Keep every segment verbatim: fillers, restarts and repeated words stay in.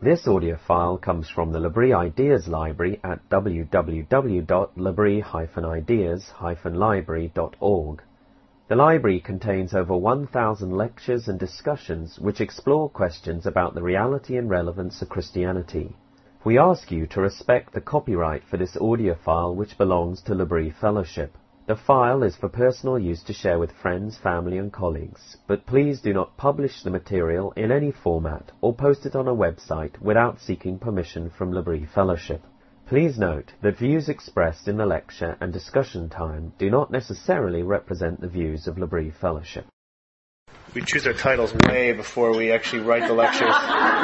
This audio file comes from the L'Abri Ideas Library at w w w dot labri dash ideas dash library dot org. The library contains over one thousand lectures and discussions which explore questions about the reality and relevance of Christianity. We ask you to respect the copyright for this audio file which belongs to L'Abri Fellowship. The file is for personal use to share with friends, family and colleagues, but please do not publish the material in any format or post it on a website without seeking permission from L'Abri Fellowship. Please note that views expressed in the lecture and discussion time do not necessarily represent the views of L'Abri Fellowship. We choose our titles way before we actually write the lectures.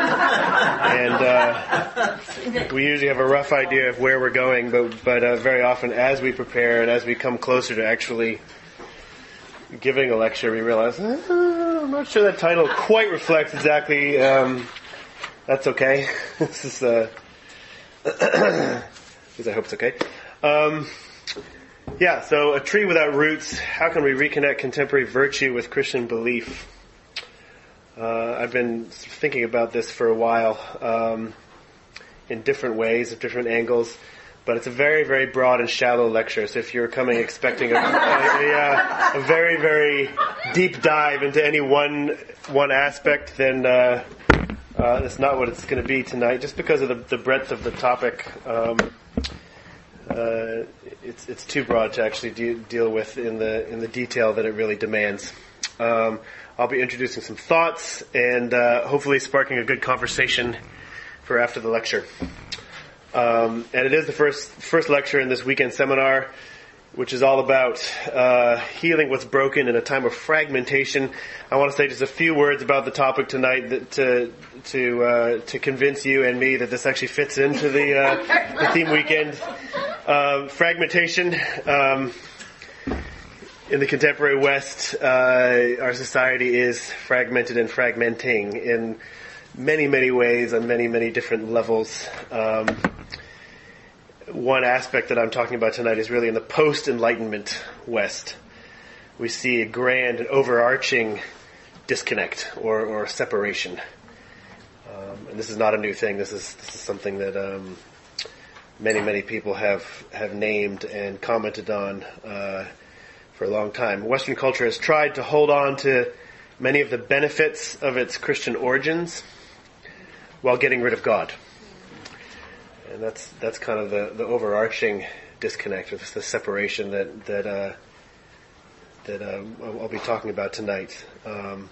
And uh, we usually have a rough idea of where we're going, but, but uh, very often as we prepare and as we come closer to actually giving a lecture, we realize, oh, I'm not sure that title quite reflects exactly, um, that's okay. This is, uh, at least I hope it's okay. Um, yeah, so a tree without roots, how can we reconnect contemporary virtue with Christian belief? Uh, I've been thinking about this for a while, um, in different ways, at different angles, but it's a very, very broad and shallow lecture. So if you're coming expecting a, a, a, a very, very deep dive into any one one aspect, then uh, uh, that's not what it's going to be tonight. Just because of the, the breadth of the topic, um, uh, it's it's too broad to actually de- deal with in the in the detail that it really demands. Um, I'll be introducing some thoughts and uh, hopefully sparking a good conversation for after the lecture. Um, and it is the first first lecture in this weekend seminar, which is all about uh, healing what's broken in a time of fragmentation. I want to say just a few words about the topic tonight that, to to uh, to convince you and me that this actually fits into the, uh, the theme weekend. Uh, fragmentation. Um, In the contemporary West, uh, our society is fragmented and fragmenting in many, many ways on many, many different levels. Um, one aspect that I'm talking about tonight is really in the post-Enlightenment West. We see a grand and overarching disconnect or, or separation. Um, and this is not a new thing. This is, this is something that um, many, many people have, have named and commented on uh for a long time. Western culture has tried to hold on to many of the benefits of its Christian origins while getting rid of God. And that's that's kind of the, the overarching disconnect, of the separation that that uh, that uh, I'll be talking about tonight. Um,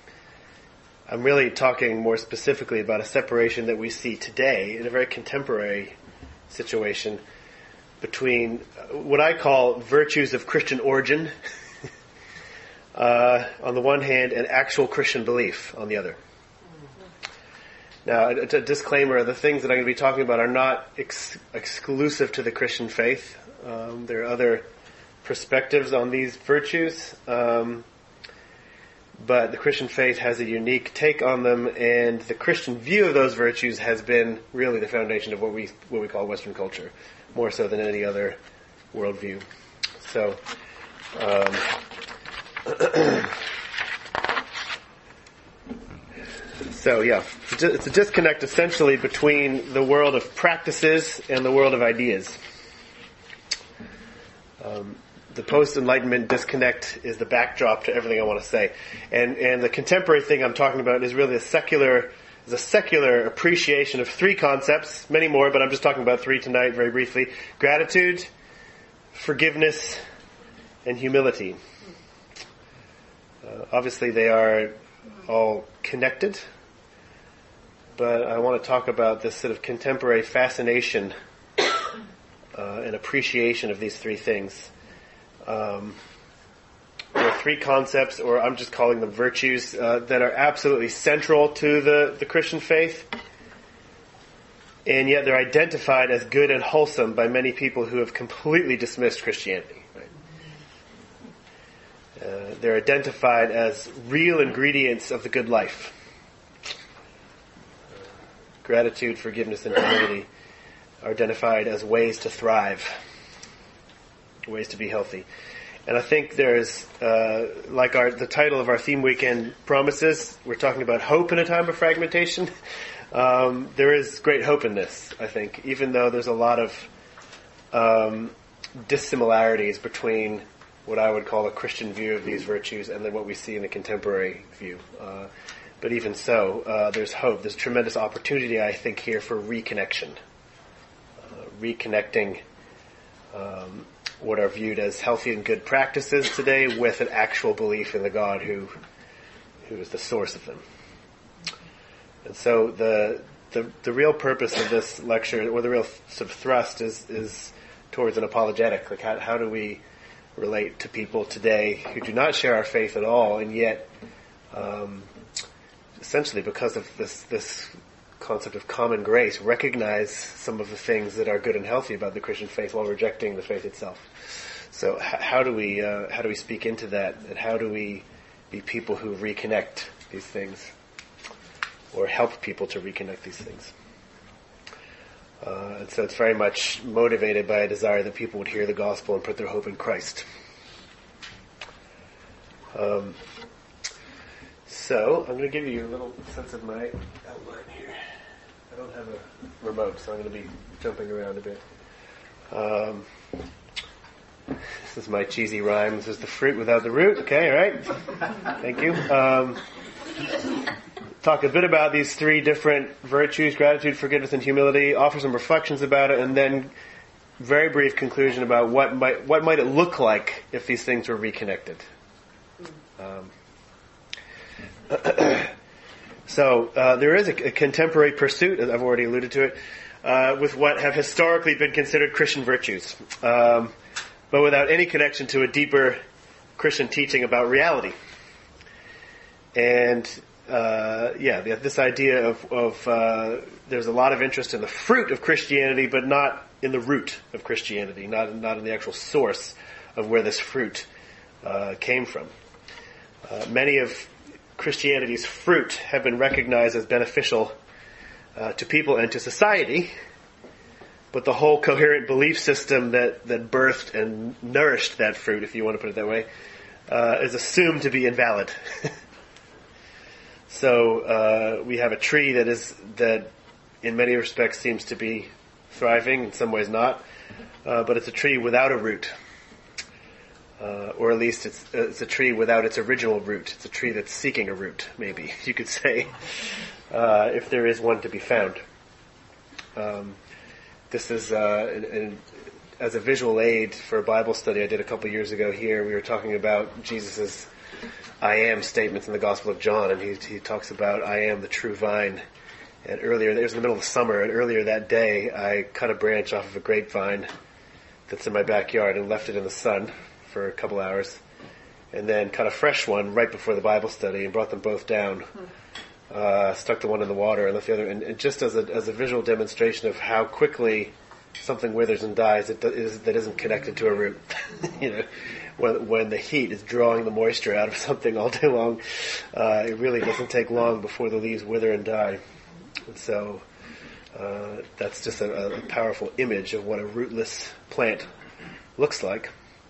I'm really talking more specifically about a separation that we see today in a very contemporary situation between what I call virtues of Christian origin uh, on the one hand and actual Christian belief on the other. Now, a, a disclaimer, the things that I'm going to be talking about are not ex- exclusive to the Christian faith. Um, there are other perspectives on these virtues, um, but the Christian faith has a unique take on them, and the Christian view of those virtues has been really the foundation of what we what we call Western culture, more so than any other worldview. So, um, so yeah, it's a disconnect essentially between the world of practices and the world of ideas. Um, the post-Enlightenment disconnect is the backdrop to everything I want to say, and and the contemporary thing I'm talking about is really a secular. Is a secular appreciation of three concepts, many more, but I'm just talking about three tonight very briefly. Gratitude, forgiveness, and humility. Uh, obviously they are all connected, but I want to talk about this sort of contemporary fascination uh, and appreciation of these three things. Um, There are three concepts, or I'm just calling them virtues, uh, that are absolutely central to the, the Christian faith, and yet they're identified as good and wholesome by many people who have completely dismissed Christianity. Right? Uh, they're identified as real ingredients of the good life. Gratitude, forgiveness, and humility are identified as ways to thrive, ways to be healthy. And I think there's, uh, like our the title of our theme weekend promises, we're talking about hope in a time of fragmentation. Um, there is great hope in this, I think, even though there's a lot of um, dissimilarities between what I would call a Christian view of these virtues and then what we see in the contemporary view. Uh, but even so, uh, there's hope. There's tremendous opportunity, I think, here for reconnection. Uh, reconnecting um, what are viewed as healthy and good practices today with an actual belief in the God who who is the source of them. And so the the, the real purpose of this lecture, or the real sort of thrust, is is towards an apologetic. Like how, how do we relate to people today who do not share our faith at all, and yet, um, essentially because of this this concept of common grace, recognize some of the things that are good and healthy about the Christian faith while rejecting the faith itself. So h- how do we uh, how do we speak into that, and how do we be people who reconnect these things, or help people to reconnect these things? Uh, and so it's very much motivated by a desire that people would hear the gospel and put their hope in Christ. Um, so I'm going to give you a little sense of my outline here. I don't have a remote, so I'm going to be jumping around a bit. Um, this is my cheesy rhyme. This is the fruit without the root. Okay, all right. Thank you. Um, talk a bit about these three different virtues: gratitude, forgiveness, and humility. Offer some reflections about it, and then very brief conclusion about what might what might it look like if these things were reconnected. Um, so uh, there is a, a contemporary pursuit, as I've already alluded to it, uh, with what have historically been considered Christian virtues, um, but without any connection to a deeper Christian teaching about reality. And Uh, yeah, this idea of, of uh, there's a lot of interest in the fruit of Christianity, but not in the root of Christianity, not not in the actual source of where this fruit uh, came from. Uh, many of Christianity's fruit have been recognized as beneficial uh, to people and to society, but the whole coherent belief system that, that birthed and nourished that fruit, if you want to put it that way, uh, is assumed to be invalid. So uh, we have a tree that is that, in many respects, seems to be thriving. In some ways, not. Uh, but it's a tree without a root, uh, or at least it's it's a tree without its original root. It's a tree that's seeking a root, maybe you could say, uh, if there is one to be found. Um, this is uh, an, an, as a visual aid for a Bible study I did a couple years ago here. We were talking about Jesus's I am statements in the Gospel of John, and he he talks about I am the true vine. And earlier, it was in the middle of the summer, and earlier that day, I cut a branch off of a grapevine that's in my backyard and left it in the sun for a couple hours, and then cut a fresh one right before the Bible study and brought them both down. Uh, stuck the one in the water and left the other, and, and just as a as a visual demonstration of how quickly something withers and dies that is that isn't connected to a root. You know. When, when the heat is drawing the moisture out of something all day long, uh, it really doesn't take long before the leaves wither and die. And so uh, that's just a, a powerful image of what a rootless plant looks like.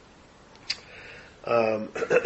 Um,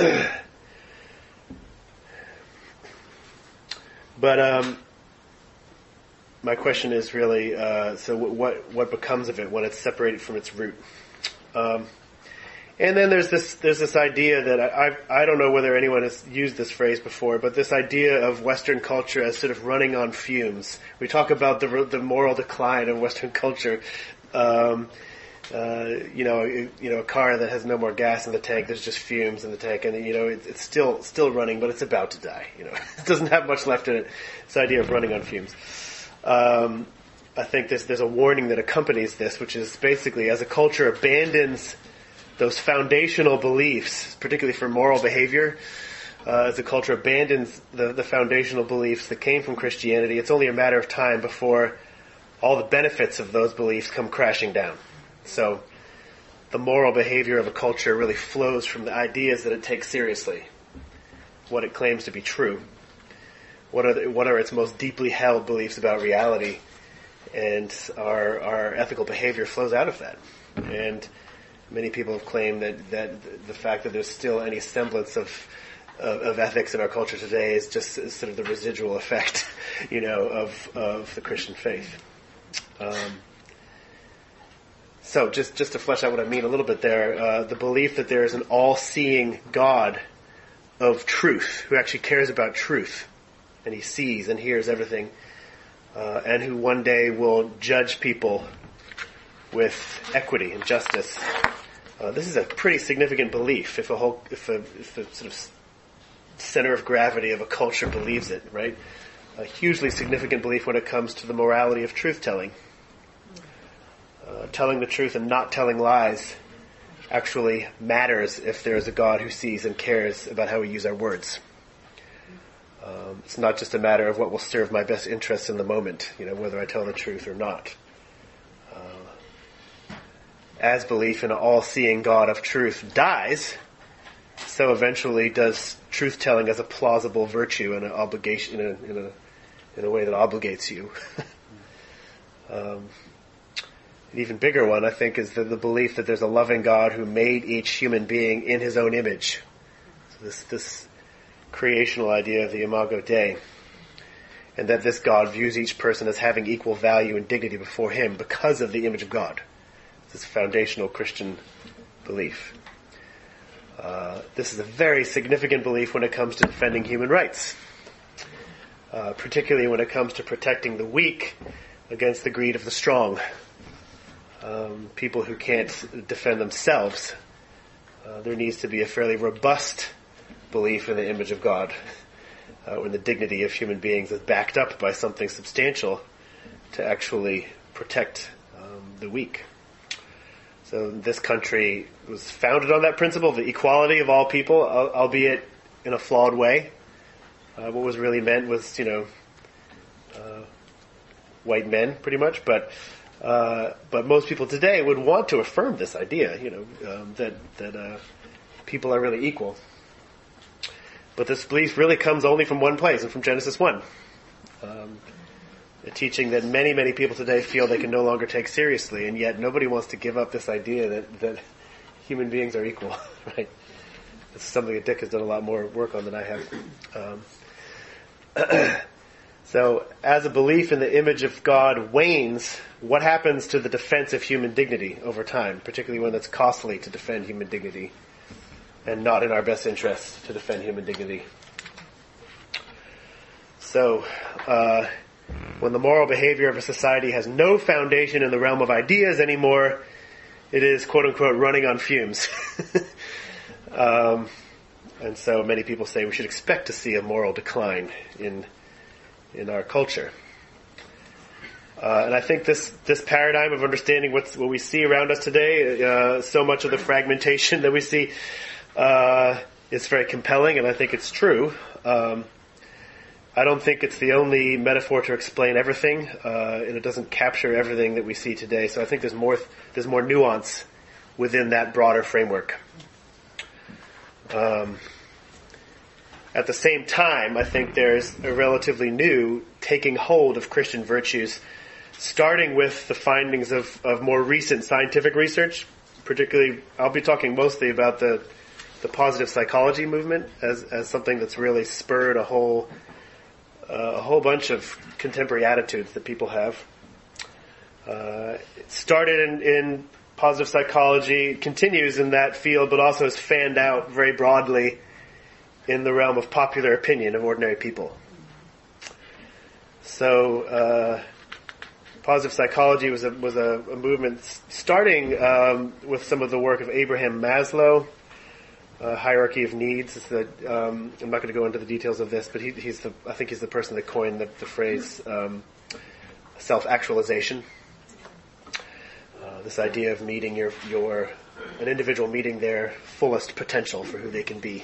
but um, my question is really, uh, so what what becomes of it when it's separated from its root? Um, And then there's this there's this idea that I, I I don't know whether anyone has used this phrase before, but this idea of Western culture as sort of running on fumes. We talk about the the moral decline of Western culture. Um, uh, you know, you know, a car that has no more gas in the tank, there's just fumes in the tank, and you know, it, it's still still running, but it's about to die. You know, it doesn't have much left in it. This idea of running on fumes. Um, I think there's there's a warning that accompanies this, which is basically as a culture abandons those foundational beliefs, particularly for moral behavior, uh, as the culture abandons the, the foundational beliefs that came from Christianity, it's only a matter of time before all the benefits of those beliefs come crashing down. So the moral behavior of a culture really flows from the ideas that it takes seriously, what it claims to be true, what are the, what are its most deeply held beliefs about reality, and our our ethical behavior flows out of that. And many people have claimed that, that the fact that there's still any semblance of, of, of ethics in our culture today is just sort of the residual effect, you know, of, of the Christian faith. Um, so just, just to flesh out what I mean a little bit there, uh, the belief that there is an all-seeing God of truth, who actually cares about truth, and he sees and hears everything, uh, and who one day will judge people with equity and justice. Uh, this is a pretty significant belief if a whole, if a, if the sort of center of gravity of a culture believes it, right? A hugely significant belief when it comes to the morality of truth-telling. Uh, telling the truth and not telling lies actually matters if there is a God who sees and cares about how we use our words. Um, it's not just a matter of what will serve my best interests in the moment, you know, whether I tell the truth or not. Uh, as belief in an all-seeing God of truth dies, so eventually does truth-telling as a plausible virtue and an obligation in a in a in a way that obligates you. um, An even bigger one, I think, is the, the belief that there's a loving God who made each human being in his own image. So this, this creational idea of the Imago Dei. And that this God views each person as having equal value and dignity before him because of the image of God. This foundational Christian belief. Uh, this is a very significant belief when it comes to defending human rights. Uh, particularly when it comes to protecting the weak against the greed of the strong. Um, people who can't defend themselves. Uh, there needs to be a fairly robust belief in the image of God, uh, when the dignity of human beings is backed up by something substantial to actually protect um, the weak. So this country was founded on that principle of the equality of all people, albeit in a flawed way. Uh, what was really meant was, you know, uh, white men, pretty much, but Uh, but most people today would want to affirm this idea, you know, um, that that uh, people are really equal. But this belief really comes only from one place, and from Genesis one. Um, a teaching that many, many people today feel they can no longer take seriously, and yet nobody wants to give up this idea that, that human beings are equal, right? This is something that Dick has done a lot more work on than I have. Um, So, as a belief in the image of God wanes, what happens to the defense of human dignity over time, particularly when it's costly to defend human dignity and not in our best interest to defend human dignity? So, uh, when the moral behavior of a society has no foundation in the realm of ideas anymore, it is, quote-unquote, running on fumes. um, and so many people say we should expect to see a moral decline in in our culture. Uh, and I think this, this paradigm of understanding what's, what we see around us today, uh, so much of the fragmentation that we see, uh, is very compelling, and I think it's true. Um, I don't think it's the only metaphor to explain everything, uh, and it doesn't capture everything that we see today. So I think there's more, there's more nuance within that broader framework. Um, At the same time, I think there's a relatively new taking hold of Christian virtues, starting with the findings of, of more recent scientific research. Particularly, I'll be talking mostly about the the positive psychology movement as as something that's really spurred a whole uh, a whole bunch of contemporary attitudes that people have. Uh, it started in, in positive psychology, continues in that field, but also is fanned out very broadly in the realm of popular opinion of ordinary people. So, uh, positive psychology was a was a, a movement starting um, with some of the work of Abraham Maslow, uh, hierarchy of needs. It's the, um, I'm not going to go into the details of this, but he, he's the I think he's the person that coined the, the phrase um, self-actualization. Uh, this idea of meeting your your an individual meeting their fullest potential for who they can be.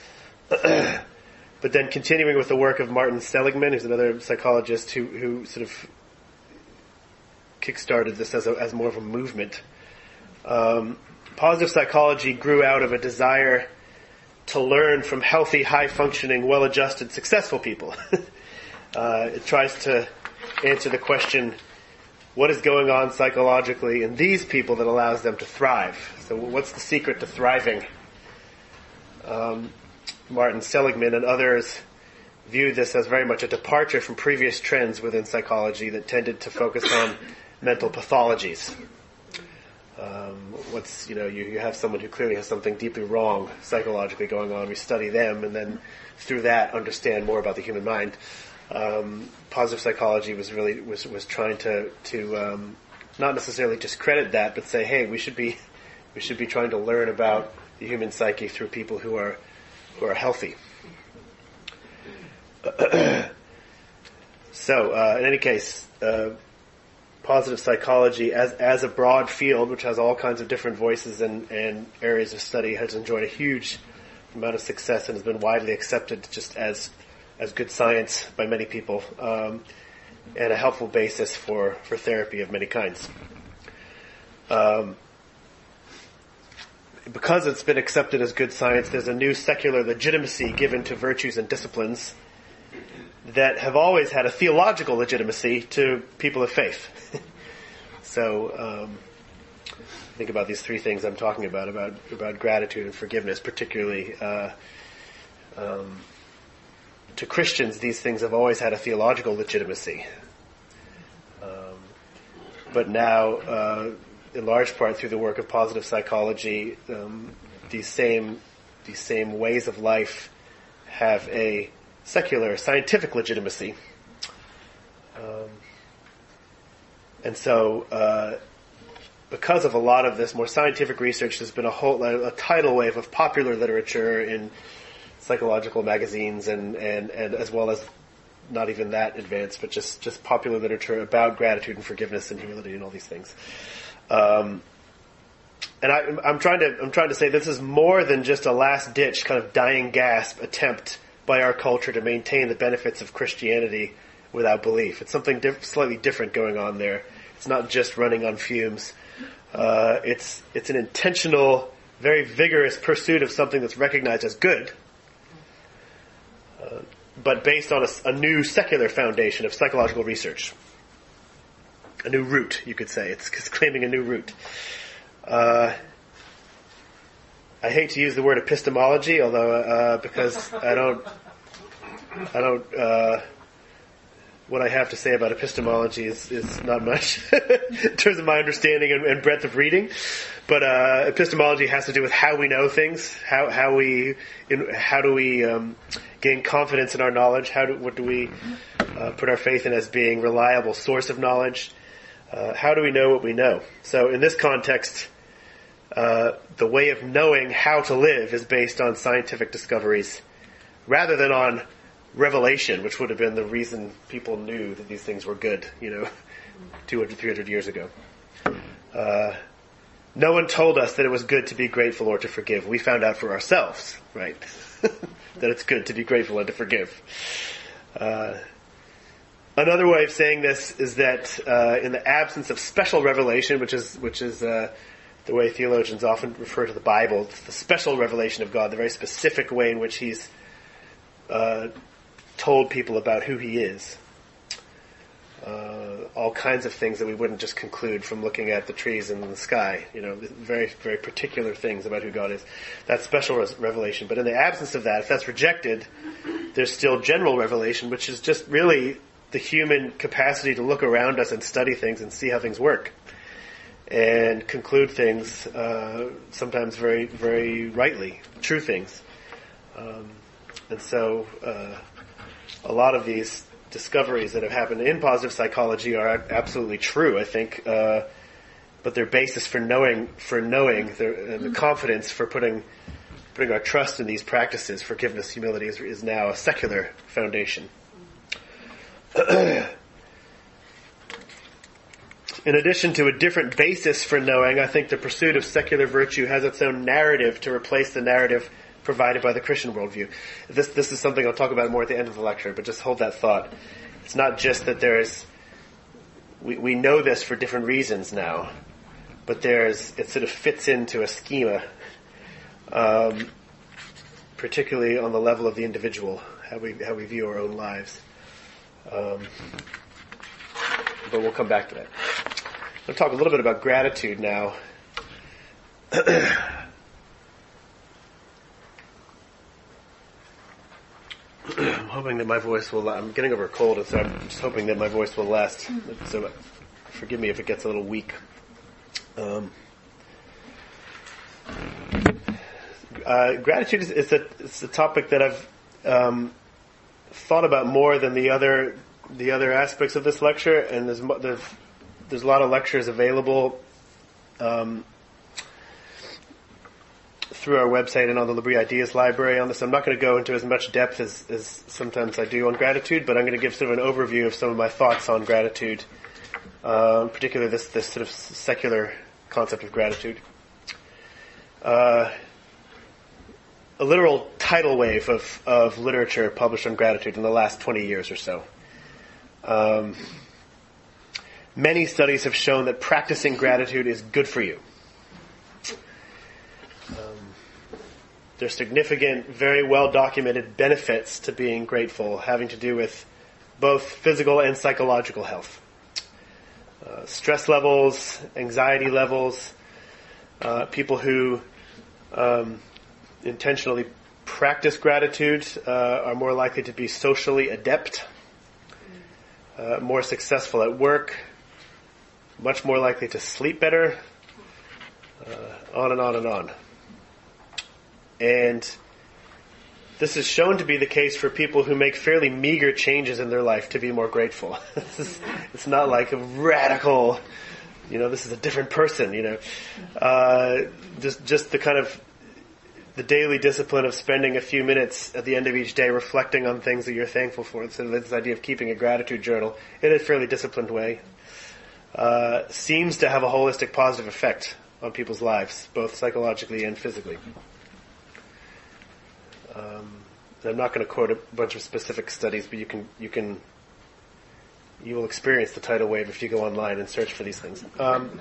But then continuing with the work of Martin Seligman, who's another psychologist who, who sort of kick-started this as, a, as more of a movement. Um, positive psychology grew out of a desire to learn from healthy, high-functioning, well-adjusted, successful people. uh, it tries to answer the question, what is going on psychologically in these people that allows them to thrive? So what's the secret to thriving? Um, Martin Seligman and others viewed this as very much a departure from previous trends within psychology that tended to focus on mental pathologies. Um, what's, you know, you, you have someone who clearly has something deeply wrong psychologically going on. We study them and then through that understand more about the human mind. Um, positive psychology was really, was, was trying to, to, um, not necessarily discredit that, but say, hey, we should be, we should be trying to learn about the human psyche through people who are, who are healthy. So, uh, in any case, uh, positive psychology as as a broad field, which has all kinds of different voices and, and areas of study, has enjoyed a huge amount of success and has been widely accepted just as as good science by many people, um, and a helpful basis for, for therapy of many kinds. Um, because it's been accepted as good science, there's a new secular legitimacy given to virtues and disciplines that have always had a theological legitimacy to people of faith. So, um, think about these three things I'm talking about, about, about gratitude and forgiveness, particularly, uh, um, to Christians, these things have always had a theological legitimacy. Um, but now, uh, in large part through the work of positive psychology, um, these same, these same ways of life have a secular, scientific legitimacy. Um, and so, uh, because of a lot of this more scientific research, there's been a whole, a, a tidal wave of popular literature in psychological magazines and, and, and as well as not even that advanced, but just, just popular literature about gratitude and forgiveness and humility and all these things. Um, and I, I'm trying to, I'm trying to say this is more than just a last ditch kind of dying gasp attempt by our culture to maintain the benefits of Christianity without belief. It's something diff- slightly different going on there. It's not just running on fumes. Uh, it's, it's an intentional, very vigorous pursuit of something that's recognized as good, uh, but based on a, a new secular foundation of psychological research. A new root, you could say. It's, it's claiming a new root. Uh, I hate to use the word epistemology, although uh, because I don't, I don't. Uh, what I have to say about epistemology is, is not much in terms of my understanding and, and breadth of reading. But uh, epistemology has to do with how we know things, how how we, in, how do we um, gain confidence in our knowledge? How do what do we uh, put our faith in as being reliable source of knowledge? Uh, how do we know what we know? So in this context, uh, the way of knowing how to live is based on scientific discoveries rather than on revelation, which would have been the reason people knew that these things were good, you know, two hundred, three hundred years ago. Uh, no one told us that it was good to be grateful or to forgive. We found out for ourselves, right, that it's good to be grateful and to forgive. Uh, Another way of saying this is that uh, in the absence of special revelation, which is which is uh, the way theologians often refer to the Bible, it's the special revelation of God, the very specific way in which He's uh, told people about who He is. Uh, all kinds of things that we wouldn't just conclude from looking at the trees and the sky. You know, very very particular things about who God is. That's special res- revelation. But in the absence of that, if that's rejected, there's still general revelation, which is just really the human capacity to look around us and study things and see how things work and conclude things, uh, sometimes very, very rightly, true things. Um, and so, uh, a lot of these discoveries that have happened in positive psychology are absolutely true, I think, uh, but their basis for knowing, for knowing, the, uh, the confidence for putting, putting our trust in these practices, forgiveness, humility, is, is now a secular foundation. In addition to a different basis for knowing, I think the pursuit of secular virtue has its own narrative to replace the narrative provided by the Christian worldview. This this is something I'll talk about more at the end of the lecture, but just hold that thought. It's not just that there's, we, we know this for different reasons now, but there's, it sort of fits into a schema, um, particularly on the level of the individual, how we how we view our own lives. Um, but we'll come back to that. going to talk a little bit about gratitude now. I'm hoping that my voice will, I'm getting over a cold, and so I'm just hoping that my voice will last. So forgive me if it gets a little weak. Um, uh, gratitude is, is, a, it's a topic that I've um, thought about more than the other the other aspects of this lecture, and there's there's, there's a lot of lectures available um, through our website and on the L'Abri Ideas Library on this. I'm not going to go into as much depth as, as sometimes I do on gratitude, but I'm going to give sort of an overview of some of my thoughts on gratitude, uh, particularly this, this sort of secular concept of gratitude. Uh, a literal tidal wave of, of literature published on gratitude in the last twenty years or so. Um, many studies have shown that practicing gratitude is good for you. There's significant, very well-documented benefits to being grateful, having to do with both physical and psychological health. Uh, stress levels, anxiety levels, uh, people who um, intentionally practice gratitude uh, are more likely to be socially adept, uh, more successful at work, much more likely to sleep better, uh, on and on and on. And this is shown to be the case for people who make fairly meager changes in their life to be more grateful. It's not like a radical, you know, this is a different person, you know. Uh, just, just the kind of the daily discipline of spending a few minutes at the end of each day reflecting on things that you're thankful for. So this idea of keeping a gratitude journal in a fairly disciplined way uh, seems to have a holistic positive effect on people's lives, both psychologically and physically. Um, I'm not going to quote a bunch of specific studies, but you can you can you will experience the tidal wave if you go online and search for these things. Um,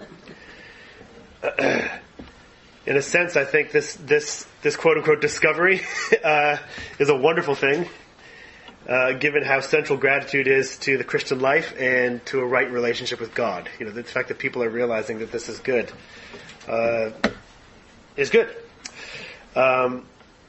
in a sense, I think this this this quote unquote discovery uh, is a wonderful thing, uh, given how central gratitude is to the Christian life and to a right relationship with God. You know, the fact that people are realizing that this is good uh, is good. Um,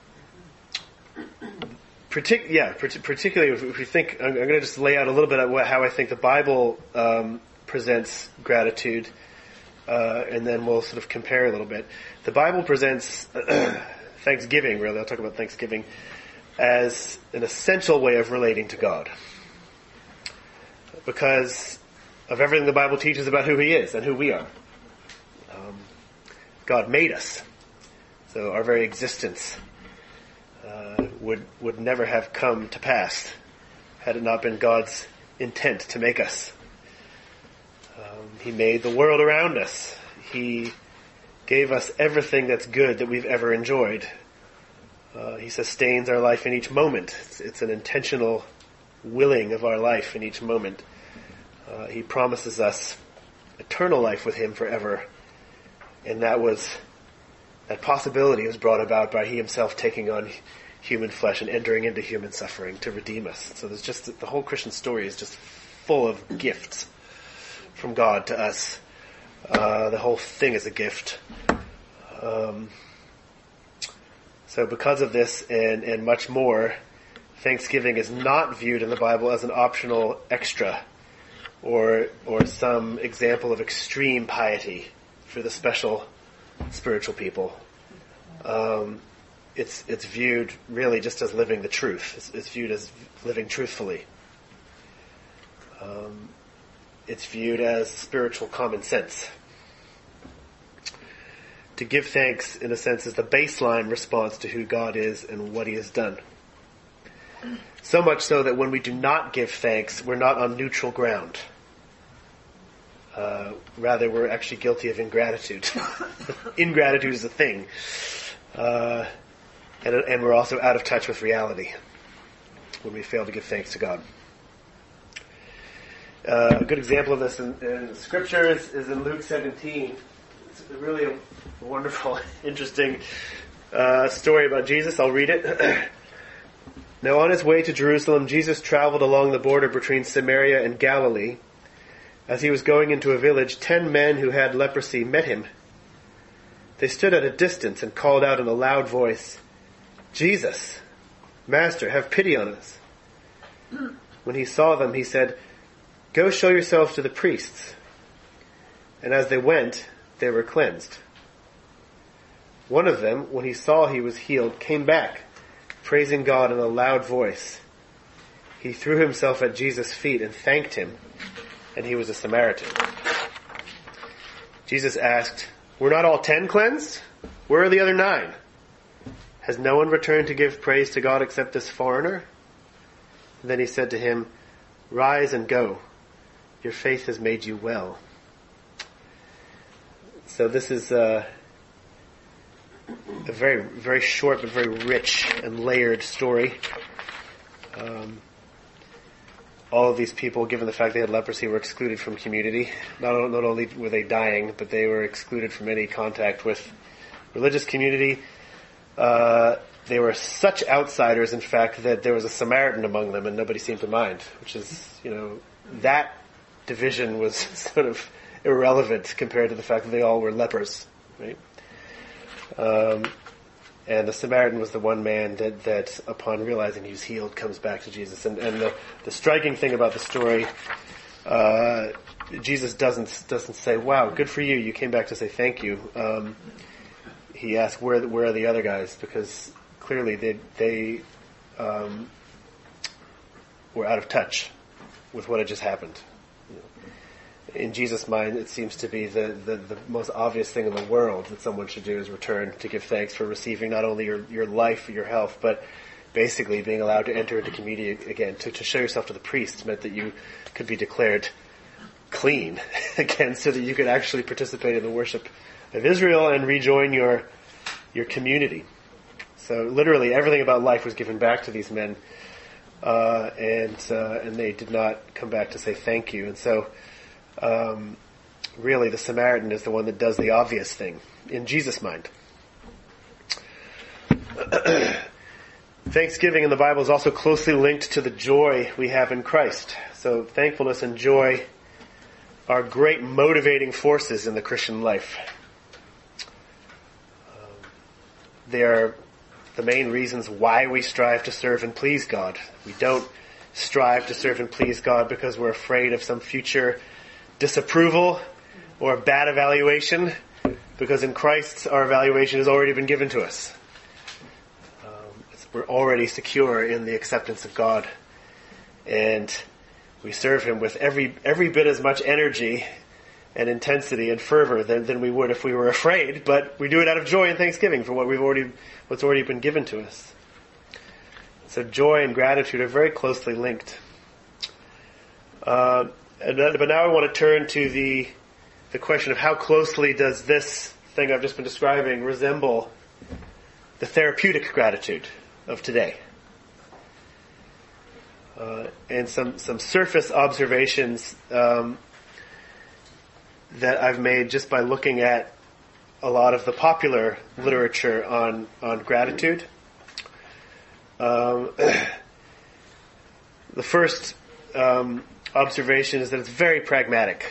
Partic- yeah, particularly if, if we think, I'm, I'm going to just lay out a little bit of what, how I think the Bible um, presents gratitude, uh, and then we'll sort of compare a little bit. The Bible presents Thanksgiving, really, I'll talk about Thanksgiving, as an essential way of relating to God. Because of everything the Bible teaches about who He is and who we are. Um, God made us, so our very existence Uh, would would never have come to pass had it not been God's intent to make us. Um, he made the world around us. He gave us everything that's good that we've ever enjoyed. Uh, he sustains our life in each moment. It's, it's an intentional willing of our life in each moment. Uh, he promises us eternal life with Him forever. And that was That possibility was brought about by He Himself taking on human flesh and entering into human suffering to redeem us. So there's just, the whole Christian story is just full of gifts from God to us. Uh, the whole thing is a gift. Um, so because of this and, and much more, Thanksgiving is not viewed in the Bible as an optional extra or, or some example of extreme piety for the special spiritual people. Um, it's it's viewed really just as living the truth. It's, it's viewed as living truthfully. Um, it's viewed as spiritual common sense. To give thanks, in a sense, is the baseline response to who God is and what He has done. So much so that when we do not give thanks, we're not on neutral ground. Uh, rather, we're actually guilty of ingratitude. Ingratitude is a thing. Uh, and, and we're also out of touch with reality when we fail to give thanks to God. Uh, a good example of this in, in Scripture is, is in Luke seventeen. It's really a wonderful, interesting uh, story about Jesus. I'll read it. Now on His way to Jerusalem, Jesus traveled along the border between Samaria and Galilee. As he was going into a village, ten men who had leprosy met him. They stood at a distance and called out in a loud voice, "Jesus, Master, have pity on us." When he saw them, he said, "Go show yourselves to the priests." And as they went, they were cleansed. One of them, when he saw he was healed, came back, praising God in a loud voice. He threw himself at Jesus' feet and thanked him, and he was a Samaritan. Jesus asked, "Were not all ten cleansed? Where are the other nine? Has no one returned to give praise to God except this foreigner?" And then he said to him, "Rise and go. Your faith has made you well." So this is uh, a very, very short but very rich and layered story. Um, all of these people, given the fact they had leprosy, were excluded from community. Not, not only were they dying, but they were excluded from any contact with religious community. Uh, they were such outsiders, in fact, that there was a Samaritan among them and nobody seemed to mind, which is, you know, that division was sort of irrelevant compared to the fact that they all were lepers, right? Um, and the Samaritan was the one man that, that upon realizing he was healed, comes back to Jesus. And, and the, the striking thing about the story, uh, Jesus doesn't doesn't say, "Wow, good for you, you came back to say thank you." Um, he asks, where, where are the other guys? Because clearly they, they um, were out of touch with what had just happened. In Jesus' mind, it seems to be the, the, the most obvious thing in the world that someone should do is return to give thanks for receiving not only your, your life, your health, but basically being allowed to enter into community again. To, to show yourself to the priest meant that you could be declared clean again, so that you could actually participate in the worship of Israel and rejoin your your community. So literally everything about life was given back to these men, uh, and uh, and they did not come back to say thank you. And so Um, really, the Samaritan is the one that does the obvious thing in Jesus' mind. Thanksgiving in the Bible is also closely linked to the joy we have in Christ. So thankfulness and joy are great motivating forces in the Christian life. Um, they are the main reasons why we strive to serve and please God. We don't strive to serve and please God because we're afraid of some future disapproval or bad evaluation, because in Christ our evaluation has already been given to us. Um, it's, we're already secure in the acceptance of God, and we serve Him with every every bit as much energy and intensity and fervor than, than we would if we were afraid. But we do it out of joy and thanksgiving for what we've already what's already been given to us. So joy and gratitude are very closely linked. Uh, And, but now I want to turn to the the question of how closely does this thing I've just been describing resemble the therapeutic gratitude of today. Uh, and some, some surface observations um, that I've made just by looking at a lot of the popular literature on, on gratitude. Um, the first Um, observation is that it's very pragmatic.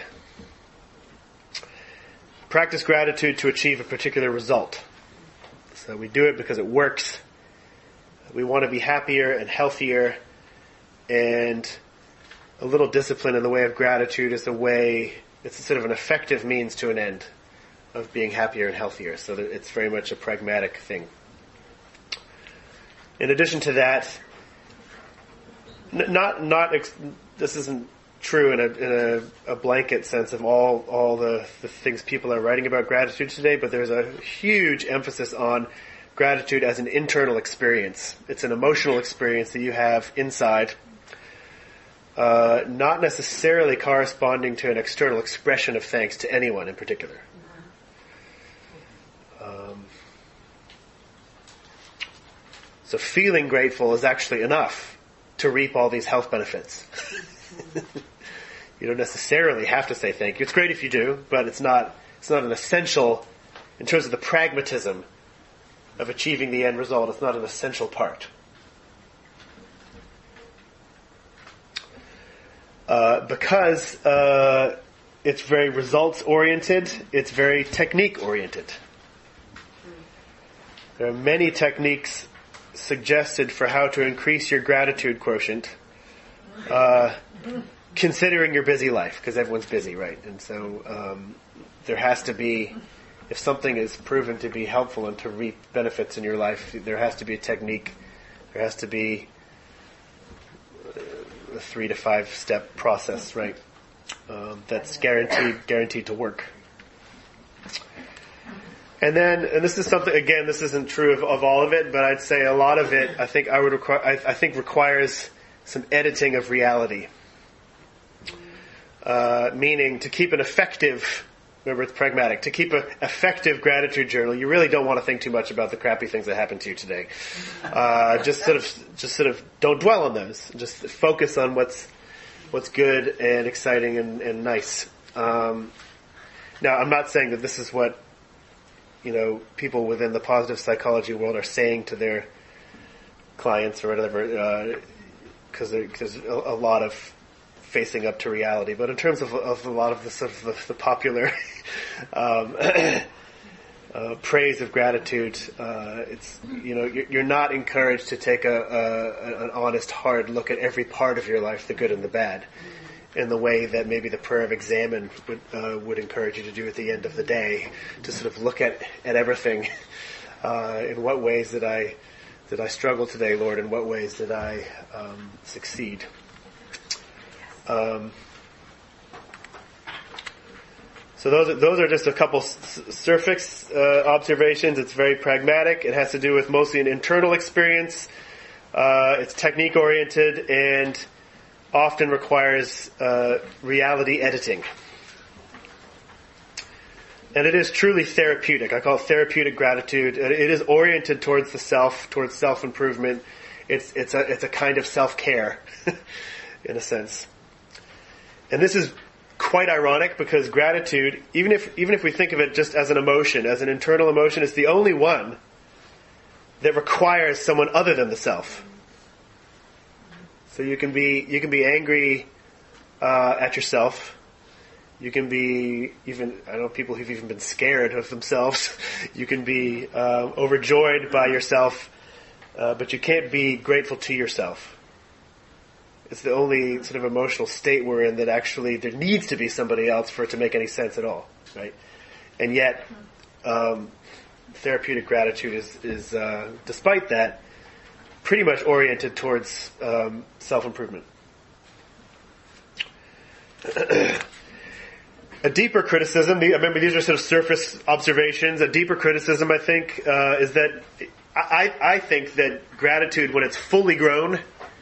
Practice gratitude to achieve a particular result. So we do it because it works. We want to be happier and healthier, and a little discipline in the way of gratitude is a way, it's sort of an effective means to an end of being happier and healthier. So that it's very much a pragmatic thing. In addition to that, Not, not. Ex- this isn't true in a in a, a blanket sense of all all the, the things people are writing about gratitude today. But there's a huge emphasis on gratitude as an internal experience. It's an emotional experience that you have inside, uh, not necessarily corresponding to an external expression of thanks to anyone in particular. Um, so feeling grateful is actually enough to reap all these health benefits. You don't necessarily have to say thank you. It's great if you do, but it's not it's not an essential, in terms of the pragmatism of achieving the end result, it's not an essential part. Uh, because uh, it's very results-oriented. It's very technique-oriented. There are many techniques suggested for how to increase your gratitude quotient, uh, considering your busy life, because everyone's busy, right? And so um, there has to be, if something is proven to be helpful and to reap benefits in your life, there has to be a technique. There has to be a three to five step process, right? Um, that's guaranteed guaranteed to work. And then, and this is something, again, this isn't true of, of all of it, but I'd say a lot of it, I think I would require, I, I think requires some editing of reality. Uh, meaning to keep an effective, remember it's pragmatic, to keep an effective gratitude journal, you really don't want to think too much about the crappy things that happened to you today. Uh, just sort of, just sort of don't dwell on those. Just focus on what's, what's good and exciting and, and nice. Um, now, I'm not saying that this is what, you know, people within the positive psychology world are saying to their clients or whatever, because uh, there's a, a lot of facing up to reality. But in terms of, of a lot of the sort of the, the popular um, uh, praise of gratitude, uh, it's, you know, you're, you're not encouraged to take a, a an honest, hard look at every part of your life, the good and the bad, in the way that maybe the prayer of examine would uh, would encourage you to do at the end of the day, to sort of look at at everything. Uh, in what ways did I did I struggle today, Lord? In what ways did I um, succeed? Um, so those are, those are just a couple s- surface uh, observations. It's very pragmatic. It has to do with mostly an internal experience. Uh, it's technique oriented and often requires uh, reality editing. And it is truly therapeutic. I call it therapeutic gratitude. It is oriented towards the self, towards self-improvement. It's it's a it's a kind of self-care, in a sense. And this is quite ironic because gratitude, even if even if we think of it just as an emotion, as an internal emotion, it's the only one that requires someone other than the self. So you can be you can be angry uh, at yourself. You can be even I know people who've even been scared of themselves. You can be uh, overjoyed by yourself, uh, but you can't be grateful to yourself. It's the only sort of emotional state we're in that actually there needs to be somebody else for it to make any sense at all, right? And yet, um, therapeutic gratitude is is uh, despite that, pretty much oriented towards um, self-improvement. A deeper criticism, I remember these are sort of surface observations, a deeper criticism I think uh, is that I, I think that gratitude when it's fully grown,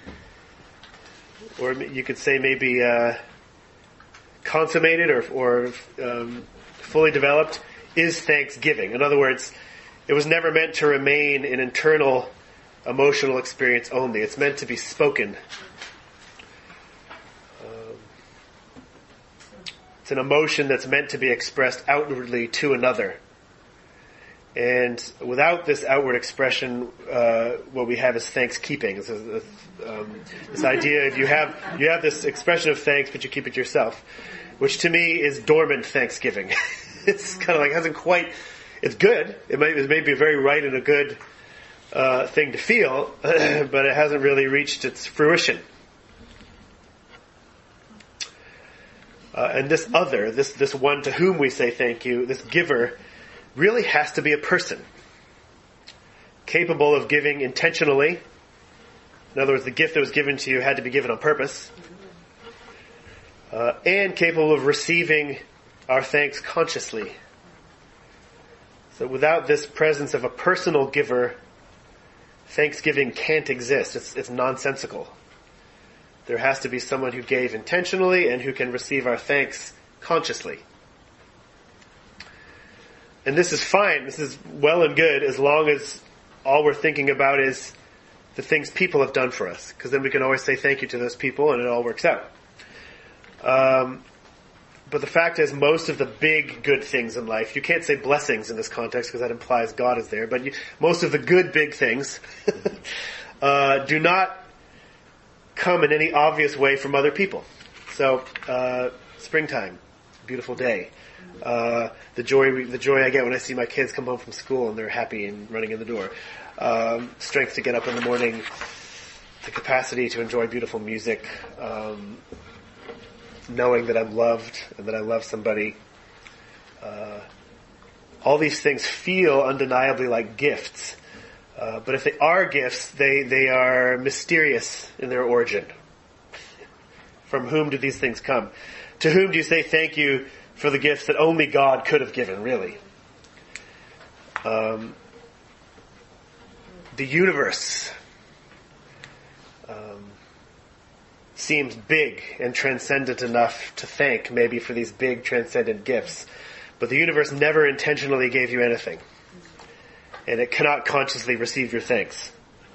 or you could say maybe uh, consummated or, or um, fully developed, is thanksgiving. In other words, it was never meant to remain an internal emotional experience only. It's meant to be spoken. Um, it's an emotion that's meant to be expressed outwardly to another. And without this outward expression, uh, what we have is thankskeeping. It's a, a, um, this idea of you have you have this expression of thanks, but you keep it yourself, which to me is dormant thanksgiving. It's kind of like hasn't quite. It's good. It may it may be very right and a good uh, thing to feel, but it hasn't really reached its fruition. Uh, and this other, this this one to whom we say thank you, this giver, really has to be a person, capable of giving intentionally. In other words, the gift that was given to you had to be given on purpose, uh, and capable of receiving our thanks consciously. So without this presence of a personal giver, thanksgiving can't exist. It's, it's nonsensical. There has to be someone who gave intentionally and who can receive our thanks consciously. And this is fine. This is well and good as long as all we're thinking about is the things people have done for us. Because then we can always say thank you to those people and it all works out. Um, but the fact is most of the big good things in life, you can't say blessings in this context because that implies God is there, but you, most of the good big things uh, do not come in any obvious way from other people. So, uh, springtime. beautiful day. Uh, the joy, the joy I get when I see my kids come home from school and they're happy and running in the door. Um, strength to get up in the morning, the capacity to enjoy beautiful music, um, knowing that I'm loved and that I love somebody. Uh, all these things feel undeniably like gifts. Uh, but if they are gifts, they, they are mysterious in their origin. From whom do these things come? To whom do you say thank you for the gifts that only God could have given, really? Um, the universe um, seems big and transcendent enough to thank maybe for these big transcendent gifts. But the universe never intentionally gave you anything. And it cannot consciously receive your thanks.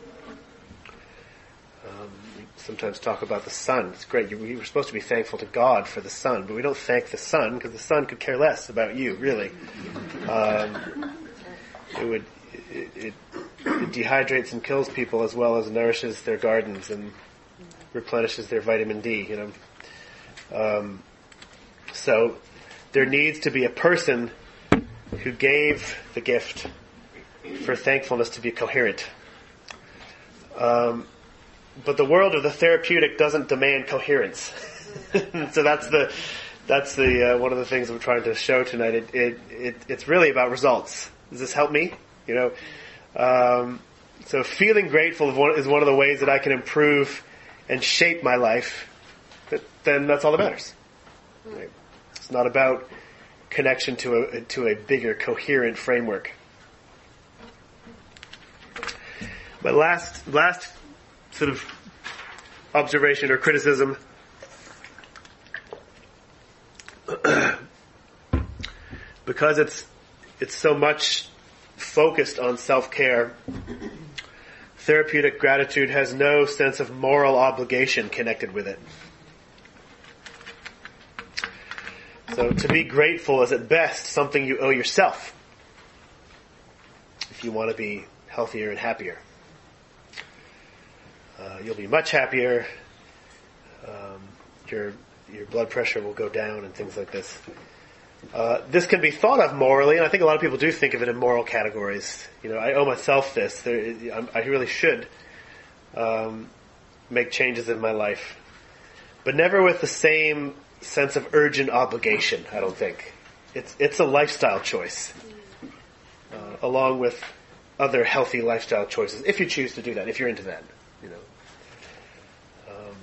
Um, we sometimes talk about the sun. It's great. You, we're supposed to be thankful to God for the sun, but we don't thank the sun because the sun could care less about you, really. Um, it would it, it, it dehydrates and kills people as well as nourishes their gardens and replenishes their vitamin D. You know, um, so there needs to be a person who gave the gift for thankfulness to be coherent. Um, but the world of the therapeutic doesn't demand coherence. So that's the that's the uh, one of the things we're trying to show tonight. It, it it it's really about results. Does this help me? You know, um, so feeling grateful is one, is one of the ways that I can improve and shape my life. But then that's all that matters. Right? It's not about connection to a to a bigger coherent framework. My last last sort of observation or criticism because it's it's so much focused on self-care, therapeutic gratitude has no sense of moral obligation connected with it. So to be grateful is at best something you owe yourself if you want to be healthier and happier. Uh, you'll be much happier. Um, your your blood pressure will go down and things like this. Uh, this can be thought of morally, and I think a lot of people do think of it in moral categories. You know, I owe myself this. There, I really should um, make changes in my life, but never with the same sense of urgent obligation. I don't think it's it's a lifestyle choice, uh, along with other healthy lifestyle choices. If you choose to do that, if you're into that. You know, um,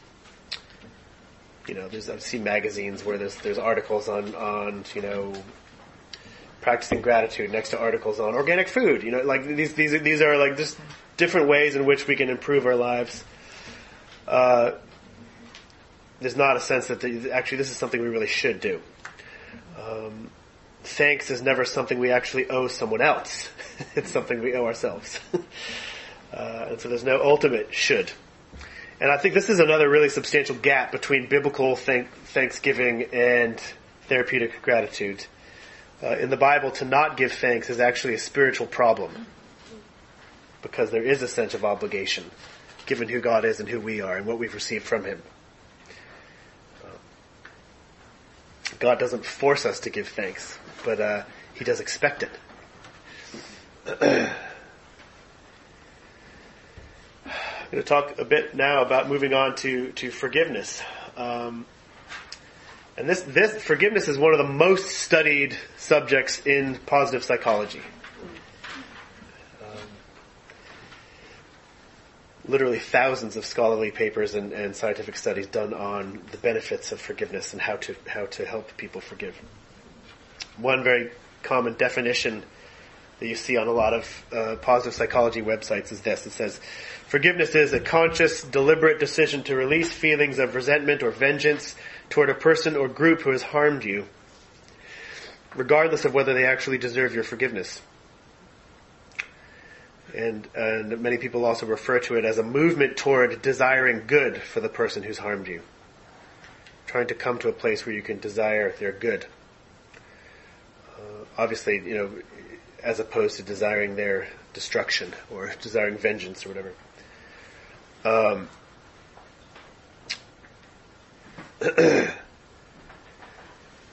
you know. There's I've seen magazines where there's there's articles on on you know practicing gratitude next to articles on organic food. You know, like these these are, these are like just different ways in which we can improve our lives. Uh, there's not a sense that the, actually this is something we really should do. Um, thanks is never something we actually owe someone else. It's something we owe ourselves. Uh, and so there's no ultimate should. And I think this is another really substantial gap between biblical thank- thanksgiving and therapeutic gratitude. Uh, in the Bible, to not give thanks is actually a spiritual problem because there is a sense of obligation given who God is and who we are and what we've received from Him. Uh, God doesn't force us to give thanks, but uh, He does expect it. I'm going to talk a bit now about moving on to, to forgiveness. Um, and this, this forgiveness is one of the most studied subjects in positive psychology. Um, literally thousands of scholarly papers and, and scientific studies done on the benefits of forgiveness and how to how to help people forgive. One very common definition that you see on a lot of uh, positive psychology websites is this. It says, forgiveness is a conscious, deliberate decision to release feelings of resentment or vengeance toward a person or group who has harmed you, regardless of whether they actually deserve your forgiveness. And, and many people also refer to it as a movement toward desiring good for the person who's harmed you. Trying to come to a place where you can desire their good. Uh, obviously, you know, as opposed to desiring their destruction or desiring vengeance or whatever. Um,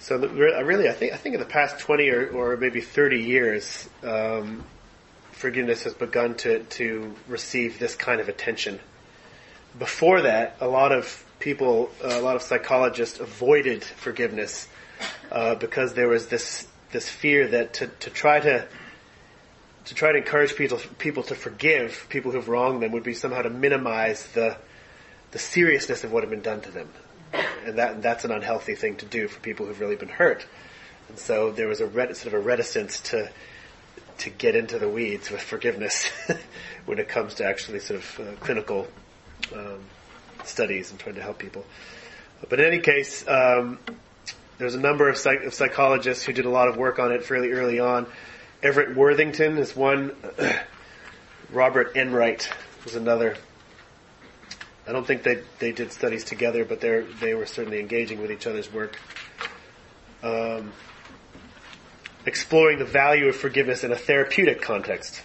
so the, really, I think I think in the past twenty or, or maybe thirty years, um, forgiveness has begun to to receive this kind of attention. Before that, a lot of people, a lot of psychologists avoided forgiveness uh, because there was this this fear that to, to try to to try to encourage people people to forgive people who've wronged them would be somehow to minimize the the seriousness of what had been done to them, and that that's an unhealthy thing to do for people who've really been hurt. And so there was a ret- sort of a reticence to to get into the weeds with forgiveness when it comes to actually sort of uh, clinical um, studies and trying to help people. But in any case, um, there's a number of, psych- of psychologists who did a lot of work on it fairly early on. Everett Worthington is one. Robert Enright was another. I don't think they they did studies together, but they they were certainly engaging with each other's work. Um, exploring the value of forgiveness in a therapeutic context.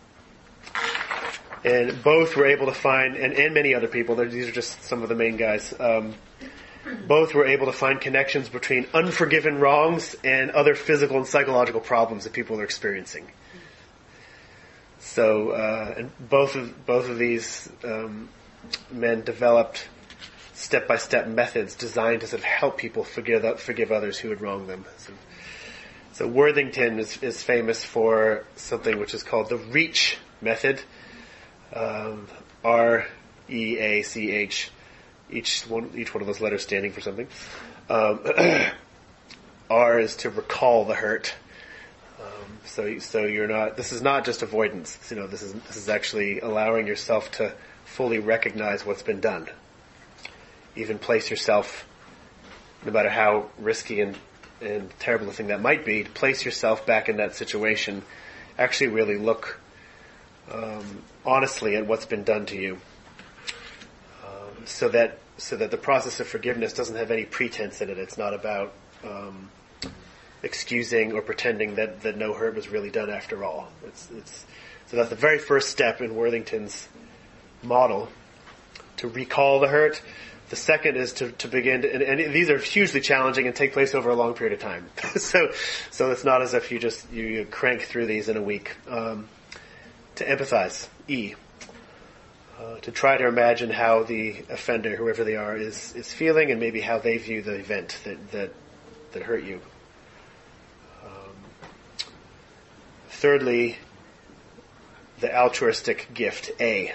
And both were able to find, and, and many other people, these are just some of the main guys, um, both were able to find connections between unforgiven wrongs and other physical and psychological problems that people are experiencing. So, uh, and both of, both of these um, men developed step-by-step methods designed to sort of help people forgive, forgive others who had wronged them. So, So Worthington is, is famous for something which is called the REACH method. Um, R E A C H. Each one, each one of those letters standing for something. Um, R is to recall the hurt. Um, so, so you're not. This is not just avoidance. You know, this is this is actually allowing yourself to fully recognize what's been done. Even place yourself, no matter how risky and and terrible a thing that might be, to place yourself back in that situation, actually really look um, honestly at what's been done to you, um, so that so that the process of forgiveness doesn't have any pretense in it. It's not about um, excusing or pretending that, that no hurt was really done after all. It's, it's, so that's the very first step in Worthington's model, to recall the hurt. The second is to, to begin to, and, and these are hugely challenging and take place over a long period of time. so, so it's not as if you just, you, you crank through these in a week. Um, to empathize, E. Uh, to try to imagine how the offender, whoever they are, is, is feeling, and maybe how they view the event that, that, that hurt you. Um, thirdly, the altruistic gift, A.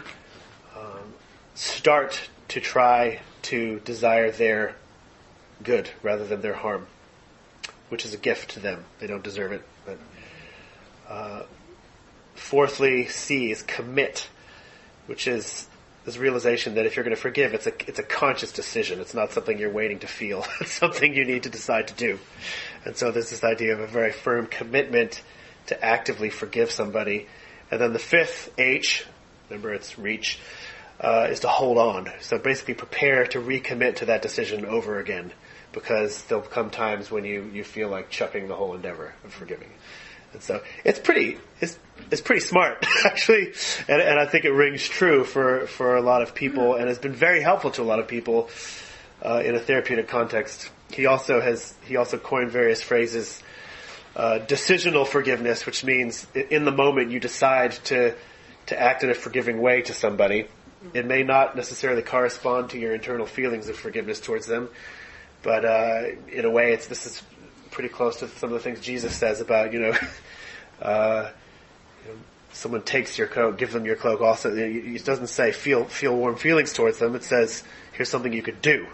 Um, start to try to desire their good rather than their harm, which is a gift to them. They don't deserve it. But uh, fourthly, C is commit, which is this realization that if you're going to forgive, it's a it's a conscious decision. It's not something you're waiting to feel. It's something you need to decide to do. And so there's this idea of a very firm commitment to actively forgive somebody. And then the fifth, H, remember it's reach, Uh, is to hold on. So basically prepare to recommit to that decision over again, because there'll come times when you, you feel like chucking the whole endeavor of forgiving. And so it's pretty, it's, it's pretty smart, actually. And, and I think it rings true for, for a lot of people, and has been very helpful to a lot of people, uh, in a therapeutic context. He also has, he also coined various phrases, uh, decisional forgiveness, which means in the moment you decide to, to act in a forgiving way to somebody. It may not necessarily correspond to your internal feelings of forgiveness towards them, but uh, in a way, it's this is pretty close to some of the things Jesus says about, you know, uh, you know someone takes your coat, give them your cloak. Also, it doesn't say feel feel warm feelings towards them. It says here's something you could do.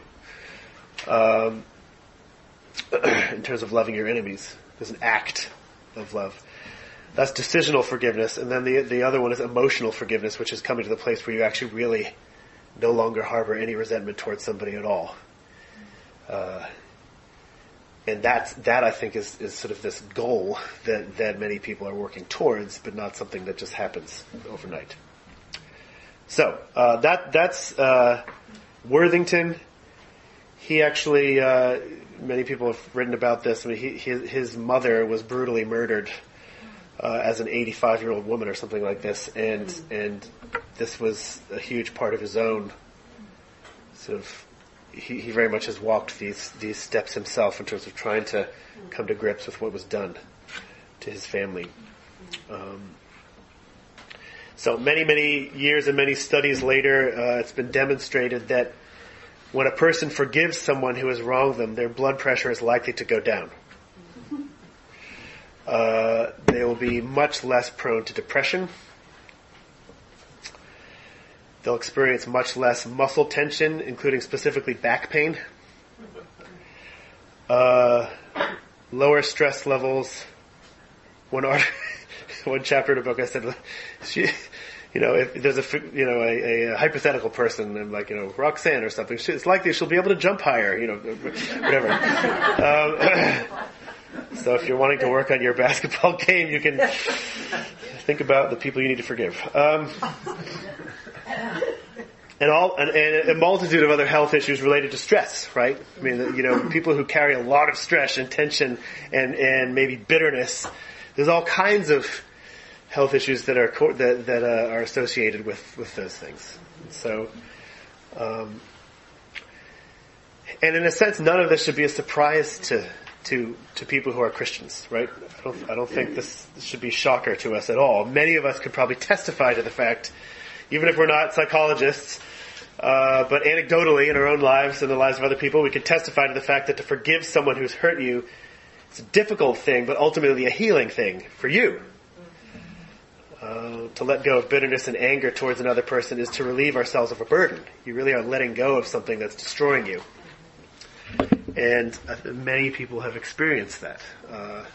Um, in terms of loving your enemies, there's an act of love. That's decisional forgiveness. And then the the other one is emotional forgiveness, which is coming to the place where you actually really no longer harbor any resentment towards somebody at all. Uh, and that's, that I think is, is sort of this goal that, that many people are working towards, but not something that just happens overnight. So, uh, that, that's, uh, Worthington. He actually, uh, many people have written about this. I mean, he, his, his mother was brutally murdered Uh, as an eighty-five-year-old woman or something like this, and and this was a huge part of his own sort of he, he very much has walked these these steps himself in terms of trying to come to grips with what was done to his family. Um, so many, many years and many studies later, uh, it's been demonstrated that when a person forgives someone who has wronged them, their blood pressure is likely to go down. Uh, they will be much less prone to depression. They'll experience much less muscle tension, including specifically back pain. Uh, lower stress levels. One art, one chapter in a book, I said, she, you know, if there's a, you know, a, a hypothetical person, and like, you know, Roxanne or something, she, it's likely she'll be able to jump higher, you know, whatever. Um, so if you're wanting to work on your basketball game, you can think about the people you need to forgive. Um, and all, and, and a multitude of other health issues related to stress, right? I mean, you know, people who carry a lot of stress and tension and, and maybe bitterness, there's all kinds of health issues that are co- that that uh, are associated with, with those things. So, um, and in a sense, none of this should be a surprise to to to people who are Christians, right? I don't I don't think this should be a shocker to us at all. Many of us could probably testify to the fact, even if we're not psychologists, uh, but anecdotally in our own lives and the lives of other people, we could testify to the fact that to forgive someone who's hurt you, it's a difficult thing, but ultimately a healing thing for you. Uh, to let go of bitterness and anger towards another person is to relieve ourselves of a burden. You really are letting go of something that's destroying you. And uh, many people have experienced that. Uh,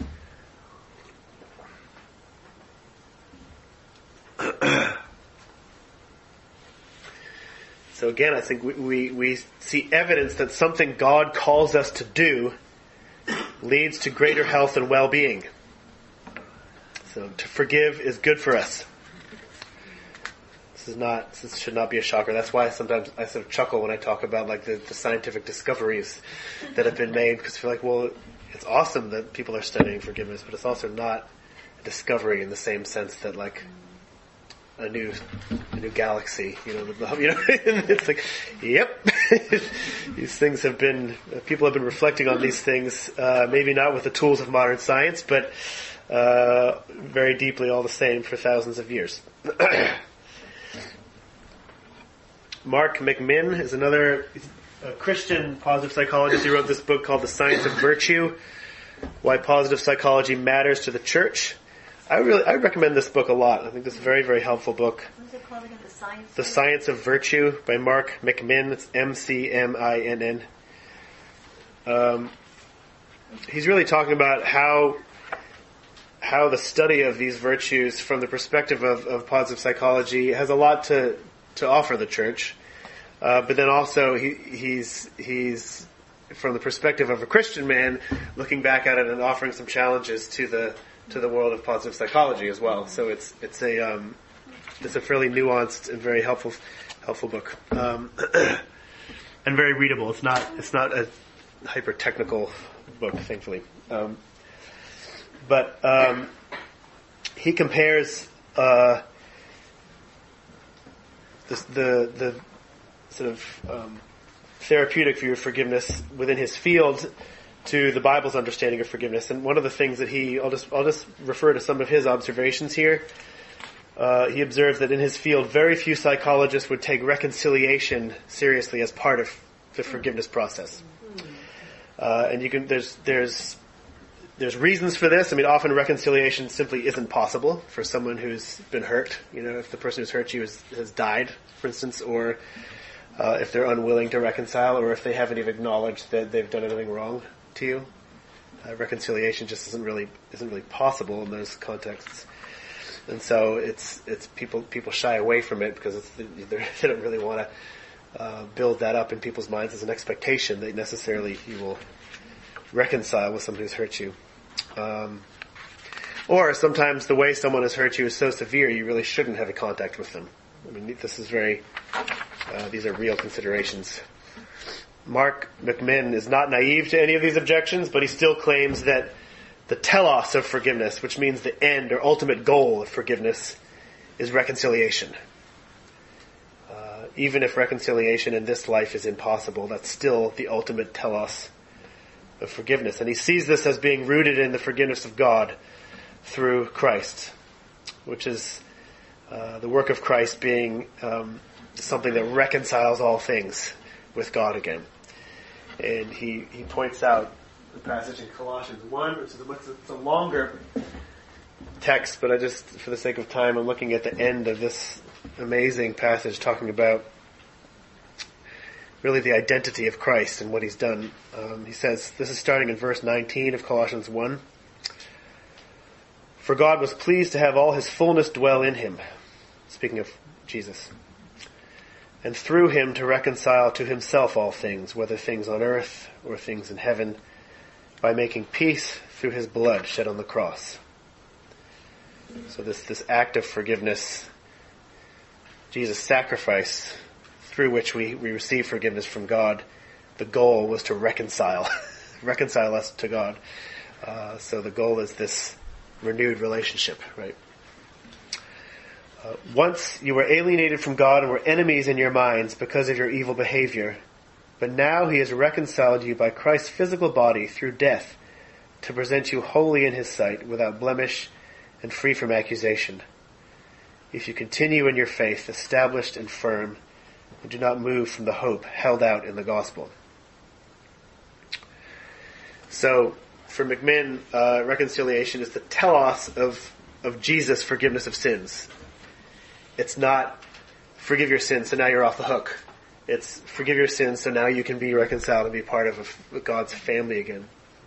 so again, I think we, we, we see evidence that something God calls us to do leads to greater health and well-being. So to forgive is good for us. This is not, this should not be a shocker. That's why sometimes I sort of chuckle when I talk about like the, the scientific discoveries that have been made, because I feel like, well, it's awesome that people are studying forgiveness, but it's also not a discovery in the same sense that like a new, a new galaxy, you know, the, you know, it's like, yep, these things have been, people have been reflecting on these things, uh, maybe not with the tools of modern science, but uh, very deeply all the same for thousands of years. Mark McMinn is another a Christian positive psychologist. He wrote this book called The Science of Virtue, Why Positive Psychology Matters to the Church. I really, I recommend this book a lot. I think this is a very, very helpful book. What's it called again? The Science? The Science of Virtue by Mark McMinn. It's M C M I N N. Um, he's really talking about how how the study of these virtues from the perspective of, of positive psychology has a lot to, to offer the church. Uh, but then also he, he's, he's, from the perspective of a Christian man, looking back at it and offering some challenges to the, to the world of positive psychology as well. So it's, it's a, um, it's a fairly nuanced and very helpful, helpful book. Um, and very readable. It's not, it's not a hyper technical book, thankfully. Um, But um, he compares uh, the, the the sort of um, therapeutic view of forgiveness within his field to the Bible's understanding of forgiveness. And one of the things that he, I'll just I'll just refer to some of his observations here. Uh, he observes that in his field, very few psychologists would take reconciliation seriously as part of the forgiveness process. Uh, and you can there's there's There's reasons for this. I mean, often reconciliation simply isn't possible for someone who's been hurt. You know, if the person who's hurt you has, has died, for instance, or uh, if they're unwilling to reconcile, or if they haven't even acknowledged that they've done anything wrong to you, uh, reconciliation just isn't really isn't really possible in those contexts. And so it's it's people people shy away from it because it's, they don't really want to uh, build that up in people's minds as an expectation that necessarily you will reconcile with someone who's hurt you. Um, or sometimes the way someone has hurt you is so severe you really shouldn't have a contact with them. I mean, this is very, uh, these are real considerations. Mark McMinn is not naive to any of these objections, but he still claims that the telos of forgiveness, which means the end or ultimate goal of forgiveness, is reconciliation. Uh, even if reconciliation in this life is impossible, that's still the ultimate telos of forgiveness. And he sees this as being rooted in the forgiveness of God through Christ, which is uh, the work of Christ being um, something that reconciles all things with God again. And he, he points out the passage in Colossians one, which is a, it's a longer text, but I just, for the sake of time, I'm looking at the end of this amazing passage talking about really the identity of Christ and what he's done. Um, he says, this is starting in verse nineteen of Colossians one. For God was pleased to have all his fullness dwell in him, speaking of Jesus, and through him to reconcile to himself all things, whether things on earth or things in heaven, by making peace through his blood shed on the cross. So this, this act of forgiveness, Jesus' sacrifice through which we, we receive forgiveness from God, the goal was to reconcile, reconcile us to God. Uh, so the goal is this renewed relationship, right? Uh, once you were alienated from God and were enemies in your minds because of your evil behavior, but now he has reconciled you by Christ's physical body through death to present you holy in his sight, without blemish and free from accusation. If you continue in your faith, established and firm, and do not move from the hope held out in the gospel. So, for McMinn, uh, reconciliation is the telos of, of Jesus' forgiveness of sins. It's not forgive your sins, so now you're off the hook. It's forgive your sins, so now you can be reconciled and be part of a, God's family again.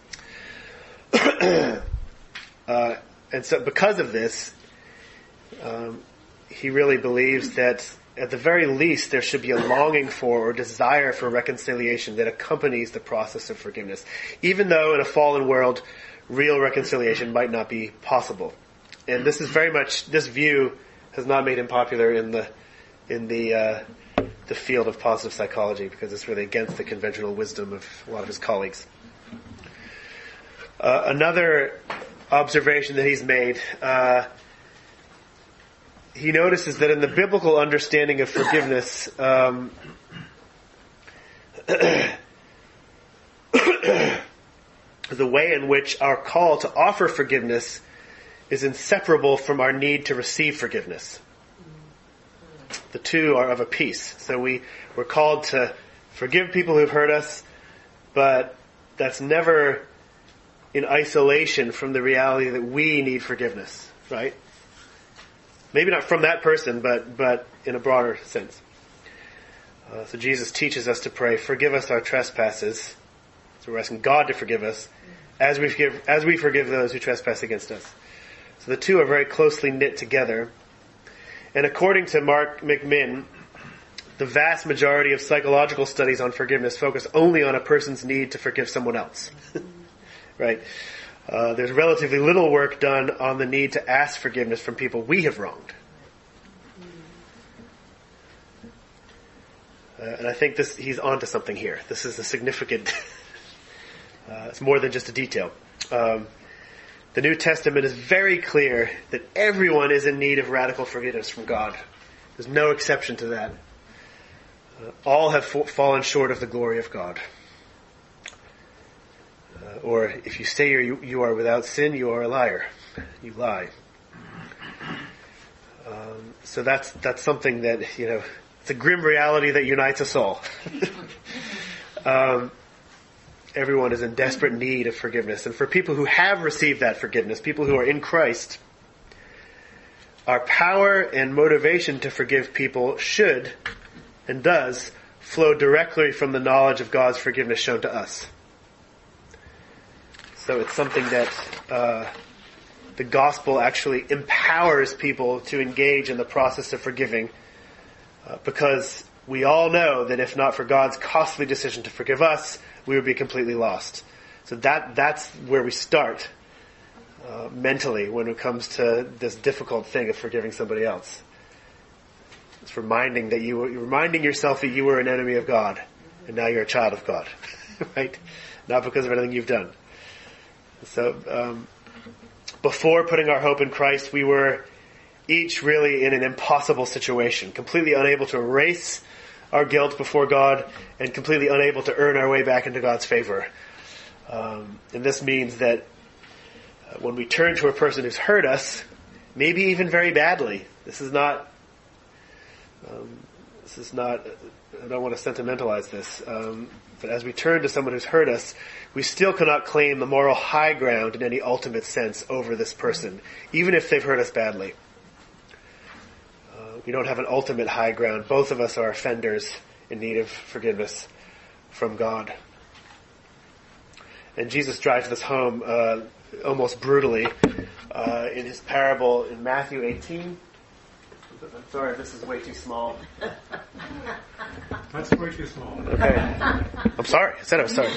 uh, and so because of this, um, he really believes that at the very least there should be a longing for or desire for reconciliation that accompanies the process of forgiveness. Even though in a fallen world, real reconciliation might not be possible. And this is very much, this view has not made him popular in the in the uh, the field of positive psychology, because it's really against the conventional wisdom of a lot of his colleagues. Uh, another observation that he's made, uh, he notices that in the biblical understanding of forgiveness, um, the way in which our call to offer forgiveness is inseparable from our need to receive forgiveness. The two are of a piece. So we, we're called to forgive people who've hurt us, but that's never in isolation from the reality that we need forgiveness, right? Maybe not from that person, but but in a broader sense. Uh, so Jesus teaches us to pray, forgive us our trespasses. So we're asking God to forgive us as we forgive, as we forgive those who trespass against us. So the two are very closely knit together. And according to Mark McMinn, the vast majority of psychological studies on forgiveness focus only on a person's need to forgive someone else. Right? Uh, there's relatively little work done on the need to ask forgiveness from people we have wronged. Uh, and I think this he's onto something here. This is a significant... uh, it's more than just a detail. Um, the New Testament is very clear that everyone is in need of radical forgiveness from God. There's no exception to that. Uh, all have fa- fallen short of the glory of God. Uh, or if you say you, you are without sin, you are a liar. You lie. Um, so that's that's something that, you know, it's a grim reality that unites us all. um, everyone is in desperate need of forgiveness. And for people who have received that forgiveness, people who are in Christ, our power and motivation to forgive people should, and does, flow directly from the knowledge of God's forgiveness shown to us. So it's something that uh, the gospel actually empowers people to engage in the process of forgiving, uh, because we all know that if not for God's costly decision to forgive us, we would be completely lost. So that that's where we start uh, mentally when it comes to this difficult thing of forgiving somebody else. It's reminding that you reminding yourself that you were an enemy of God, and now you're a child of God, right? Not because of anything you've done. So, um, before putting our hope in Christ, we were each really in an impossible situation, completely unable to erase our guilt before God and completely unable to earn our way back into God's favor. Um, and this means that uh, when we turn to a person who's hurt us, maybe even very badly, this is not, um, this is not, I don't want to sentimentalize this, um, but as we turn to someone who's hurt us, we still cannot claim the moral high ground in any ultimate sense over this person, even if they've hurt us badly. Uh, we don't have an ultimate high ground. Both of us are offenders in need of forgiveness from God. And Jesus drives this home uh, almost brutally uh, in his parable in Matthew eighteen. I'm sorry if this is way too small. That's way too small. Okay. I'm sorry. I said I was sorry.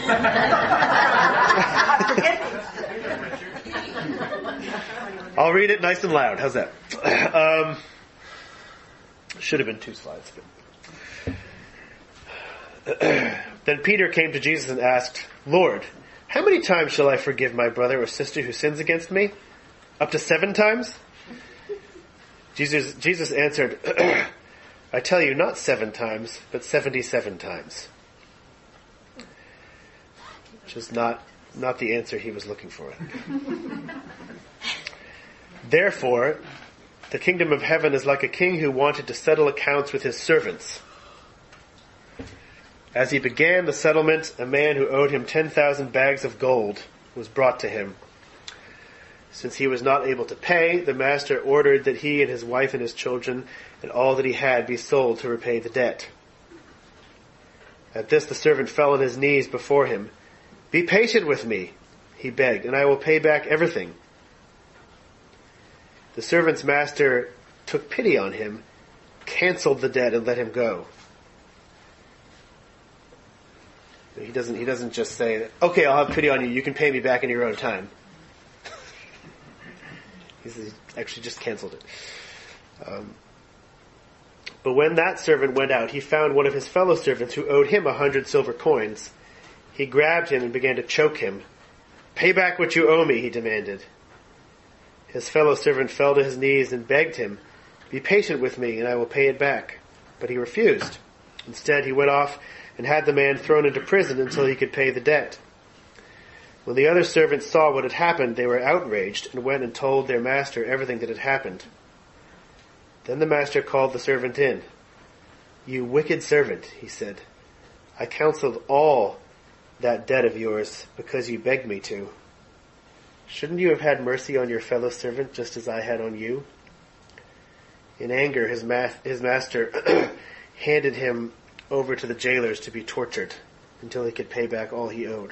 I'll read it nice and loud. How's that? Um, should have been two slides. But Then Peter came to Jesus and asked, "Lord, how many times shall I forgive my brother or sister who sins against me? Up to seven times?" Jesus, Jesus answered, "I tell you, not seven times, but seventy-seven times." Which is not, not the answer he was looking for. "Therefore, the kingdom of heaven is like a king who wanted to settle accounts with his servants. As he began the settlement, a man who owed him ten thousand bags of gold was brought to him. Since he was not able to pay, the master ordered that he and his wife and his children and all that he had be sold to repay the debt. At this the servant fell on his knees before him. 'Be patient with me,' he begged, 'and I will pay back everything.' The servant's master took pity on him, canceled the debt, and let him go." He doesn't, he doesn't just say, "Okay, I'll have pity on you. You can pay me back in your own time." He's actually just canceled it. Um, but when that servant went out, he found one of his fellow servants who owed him a hundred silver coins. He grabbed him and began to choke him. "Pay back what you owe me," he demanded. His fellow servant fell to his knees and begged him, "Be patient with me and I will pay it back." But he refused. Instead, he went off and had the man thrown into prison until he could pay the debt. When the other servants saw what had happened, they were outraged and went and told their master everything that had happened. Then the master called the servant in. "You wicked servant," he said, "I canceled all that debt of yours because you begged me to. Shouldn't you have had mercy on your fellow servant just as I had on you?" In anger, his, ma- his master handed him over to the jailers to be tortured until he could pay back all he owed.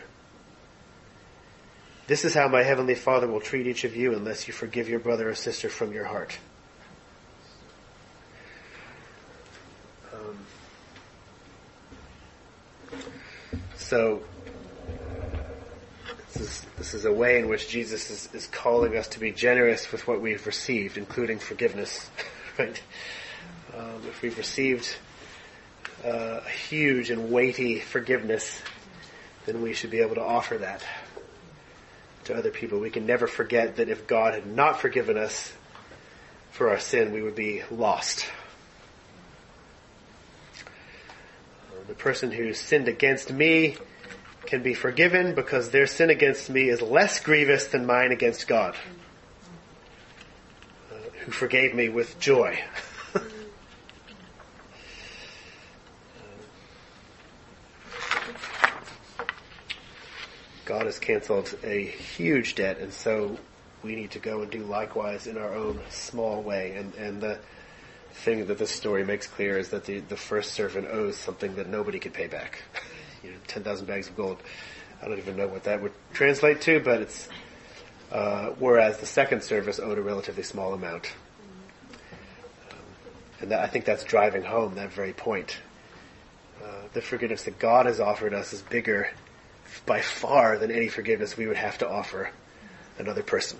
This is how my heavenly Father will treat each of you unless you forgive your brother or sister from your heart. Um, so, this is, this is a way in which Jesus is, is calling us to be generous with what we've received, including forgiveness. Right? Um, if we've received uh, a huge and weighty forgiveness, then we should be able to offer that to other people. We can never forget that if God had not forgiven us for our sin, we would be lost. Uh, the person who sinned against me can be forgiven because their sin against me is less grievous than mine against God, uh, who forgave me with joy. God has canceled a huge debt, and so we need to go and do likewise in our own small way. And, and the thing that this story makes clear is that the, the first servant owes something that nobody could pay back. You know, ten thousand bags of gold. I don't even know what that would translate to, but it's, uh, whereas the second servant owed a relatively small amount. Um, and that, I think that's driving home that very point. Uh, the forgiveness that God has offered us is bigger by far than any forgiveness we would have to offer another person.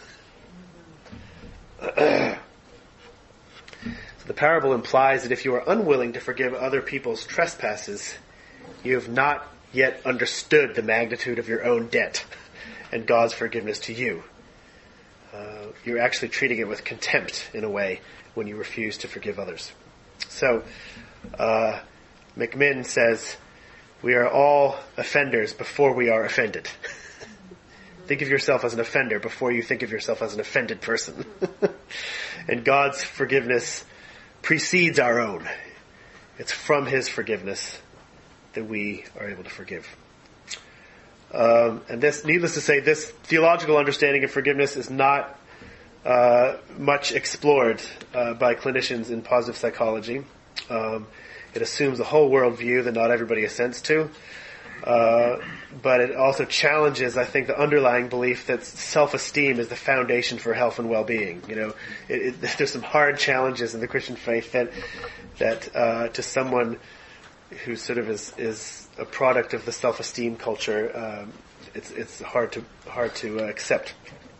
So the parable implies that if you are unwilling to forgive other people's trespasses, you have not yet understood the magnitude of your own debt and God's forgiveness to you. uh, you're actually treating it with contempt in a way when you refuse to forgive others. So, uh, McMinn says, we are all offenders before we are offended. Think of yourself as an offender before you think of yourself as an offended person. And God's forgiveness precedes our own. It's from His forgiveness that we are able to forgive. Um, and this, needless to say, this theological understanding of forgiveness is not uh, much explored uh, by clinicians in positive psychology. Um, it assumes a whole worldview that not everybody assents to. Uh, but it also challenges, I think, the underlying belief that self-esteem is the foundation for health and well-being. You know, it, it, there's some hard challenges in the Christian faith that, that uh, to someone who sort of is, is a product of the self-esteem culture, um, it's it's hard to hard to uh, accept.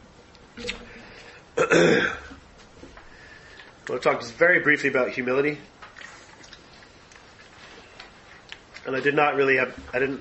We'll talk just very briefly about humility. And I did not really have, I didn't,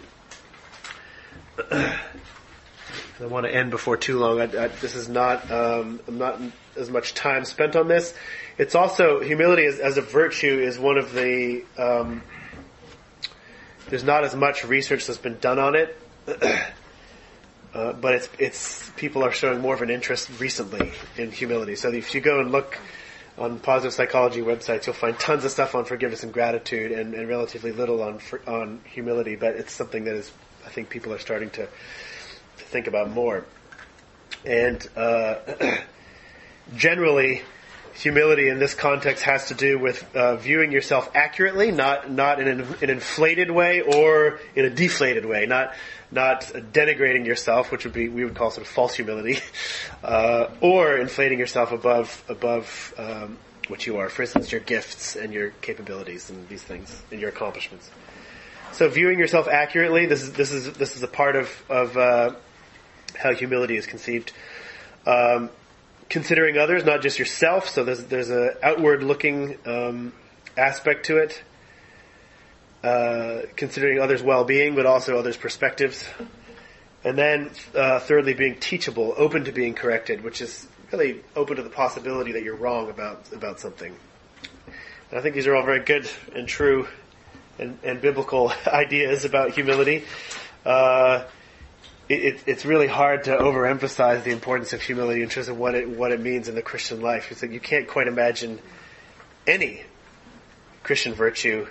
I want to end before too long. I, I, this is not, um, I'm not as much time spent on this. It's also, humility as, as a virtue is one of the, um, there's not as much research that's been done on it, uh, but it's, it's, people are showing more of an interest recently in humility. So if you go and look on positive psychology websites, you'll find tons of stuff on forgiveness and gratitude, and, and relatively little on on humility. But it's something that is, I think, people are starting to, to think about more. And uh, generally, humility in this context has to do with uh, viewing yourself accurately, not not in an, an inflated way or in a deflated way, not not denigrating yourself, which would be, we would call sort of false humility, uh, or inflating yourself above above um, what you are. For instance, your gifts and your capabilities and these things and your accomplishments. So, viewing yourself accurately, this is this is this is a part of of uh, how humility is conceived. Um, considering others, not just yourself. So there's there's a outward looking um, aspect to it. Uh, considering others' well-being, but also others' perspectives. And then, uh, thirdly, being teachable, open to being corrected, which is really open to the possibility that you're wrong about about something. And I think these are all very good and true and, and biblical ideas about humility. Uh, it, it, it's really hard to overemphasize the importance of humility in terms of what it what it means in the Christian life. It's like you can't quite imagine any Christian virtue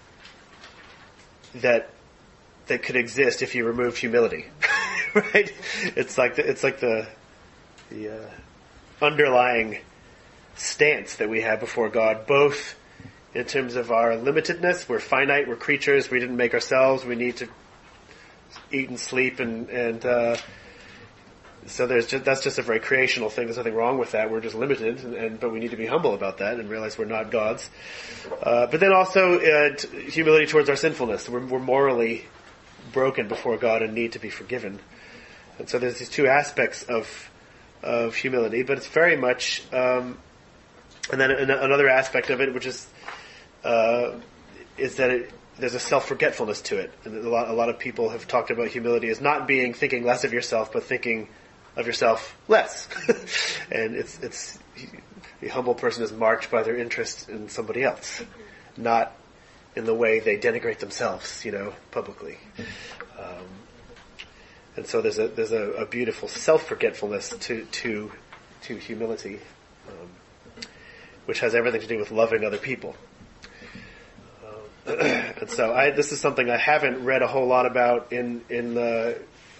that that could exist if you removed humility, right? It's like the, it's like the the uh, underlying stance that we have before God, both in terms of our limitedness. We're finite. We're creatures. We didn't make ourselves. We need to eat and sleep, and and uh, so there's just, that's just a very creational thing. There's nothing wrong with that. We're just limited, and, and but we need to be humble about that and realize we're not gods. Uh, but then also uh, t- humility towards our sinfulness. We're, we're morally broken before God and need to be forgiven. And so there's these two aspects of of humility, but it's very much, um, and then an- another aspect of it, which is uh, is that it, there's a self-forgetfulness to it. And a lot, a lot of people have talked about humility as not being thinking less of yourself, but thinking of yourself less. And it's it's the humble person is marked by their interest in somebody else, not in the way they denigrate themselves, you know, publicly. Um, and so there's a there's a, a beautiful self-forgetfulness to to to humility, um, which has everything to do with loving other people. Um, and so I this is something I haven't read a whole lot about in in the.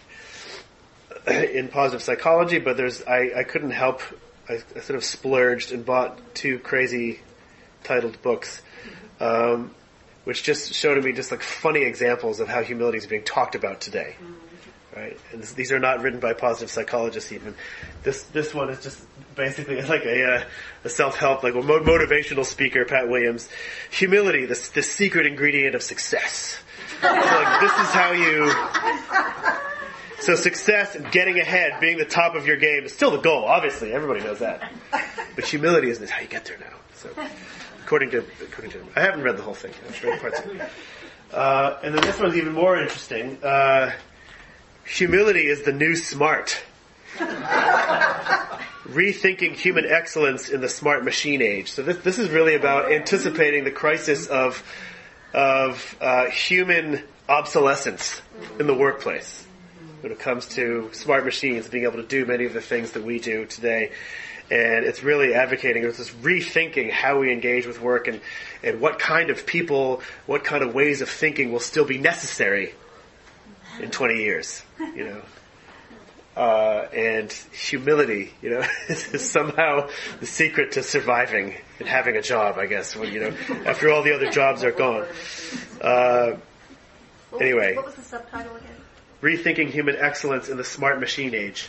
in positive psychology, but there's I, I couldn't help. I, I sort of splurged and bought two crazy titled books, um, which just showed me just like funny examples of how humility is being talked about today. Right, and this, these are not written by positive psychologists even. This this one is just basically like a, uh, a self-help, like a motivational speaker, Pat Williams. Humility, the the secret ingredient of success. So, like, this is how you. So success and getting ahead, being the top of your game is still the goal, obviously. Everybody knows that. But humility isn't how you get there now. So, according to, according to, I haven't read the whole thing. I've read parts of it. Uh, and then this one's even more interesting. Uh, humility is the new smart. Rethinking Human Excellence in the Smart Machine Age. So this, this is really about anticipating the crisis of, of uh, human obsolescence in the workplace when it comes to smart machines being able to do many of the things that we do today. And it's really advocating, it's just rethinking how we engage with work and, and what kind of people, what kind of ways of thinking will still be necessary in twenty years, you know. Uh, and humility, you know, is somehow the secret to surviving and having a job, I guess, when, you know, after all the other jobs are gone. Uh, what anyway. Was, what was the subtitle again? Rethinking Human Excellence in the Smart Machine Age.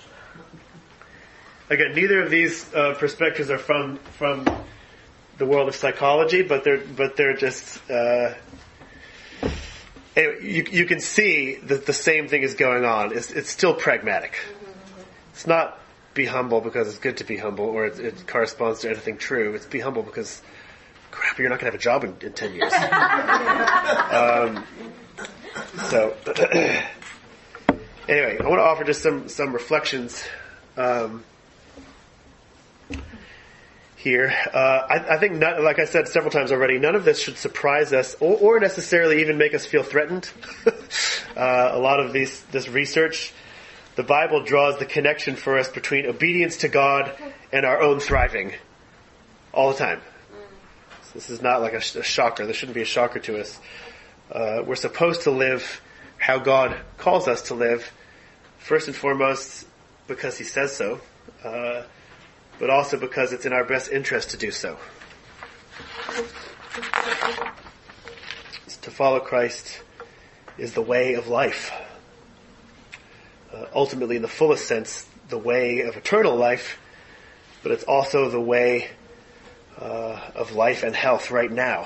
Again, neither of these uh, perspectives are from from the world of psychology, but they're but they're just uh, anyway, you you can see that the same thing is going on. It's, it's still pragmatic. It's not be humble because it's good to be humble, or it, it corresponds to anything true. It's be humble because crap, you're not going to have a job in, in ten years. um, so anyway, I want to offer just some some reflections. Um, Here, uh, I, I think, not, like I said several times already, none of this should surprise us or, or necessarily even make us feel threatened. uh, a lot of these, this research, the Bible draws the connection for us between obedience to God and our own thriving all the time. So this is not like a, a shocker. This shouldn't be a shocker to us. Uh, we're supposed to live how God calls us to live, first and foremost because He says so. Uh, but also because it's in our best interest to do so. To follow Christ is the way of life. Uh, ultimately, in the fullest sense, the way of eternal life, but it's also the way uh, of life and health right now.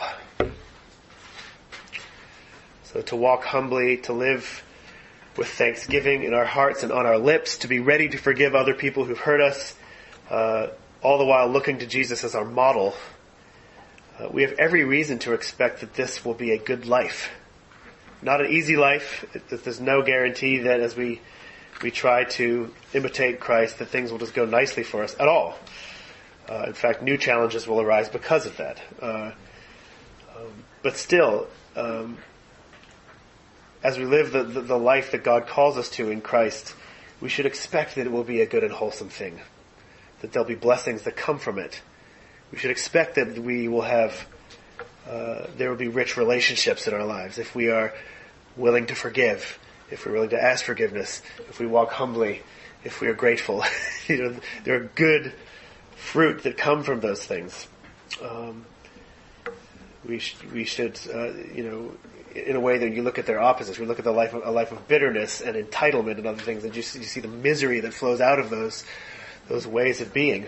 So to walk humbly, to live with thanksgiving in our hearts and on our lips, to be ready to forgive other people who've hurt us, Uh, all the while looking to Jesus as our model, uh, we have every reason to expect that this will be a good life. Not an easy life. It, there's no guarantee that as we we try to imitate Christ, that things will just go nicely for us at all. Uh, in fact, new challenges will arise because of that. Uh, um, but still, um, as we live the, the, the life that God calls us to in Christ, we should expect that it will be a good and wholesome thing. That there'll be blessings that come from it. We should expect that we will have, uh, there will be rich relationships in our lives if we are willing to forgive, if we're willing to ask forgiveness, if we walk humbly, if we are grateful. You know, there are good fruit that come from those things. Um, we sh- we should, uh, you know, in a way that you look at their opposites. We look at the life of, a life of bitterness and entitlement and other things, and you see, you see the misery that flows out of those. Those ways of being.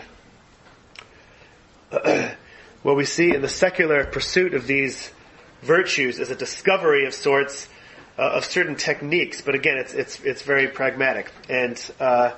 What we see in the secular pursuit of these virtues is a discovery of sorts, uh, of certain techniques, but again, it's it's it's very pragmatic. And uh,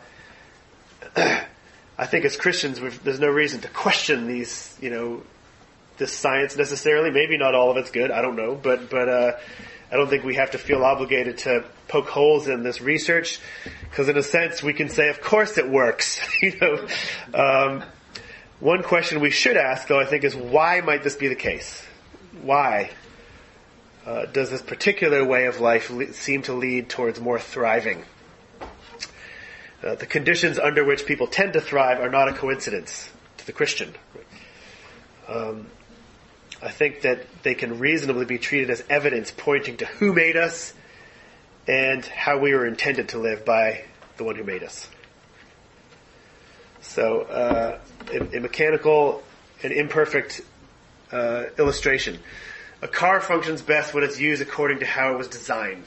I think as Christians, we've, there's no reason to question these, you know, this science necessarily. Maybe not all of it's good. I don't know, but but uh, I don't think we have to feel obligated to poke holes in this research, because in a sense we can say, of course it works. You know, um, one question we should ask, though, I think, is why might this be the case? Why uh, does this particular way of life le- seem to lead towards more thriving? Uh, the conditions under which people tend to thrive are not a coincidence to the Christian. Um, I think that they can reasonably be treated as evidence pointing to who made us and how we were intended to live by the one who made us. So, uh, a, a mechanical and imperfect uh, illustration. A car functions best when it's used according to how it was designed.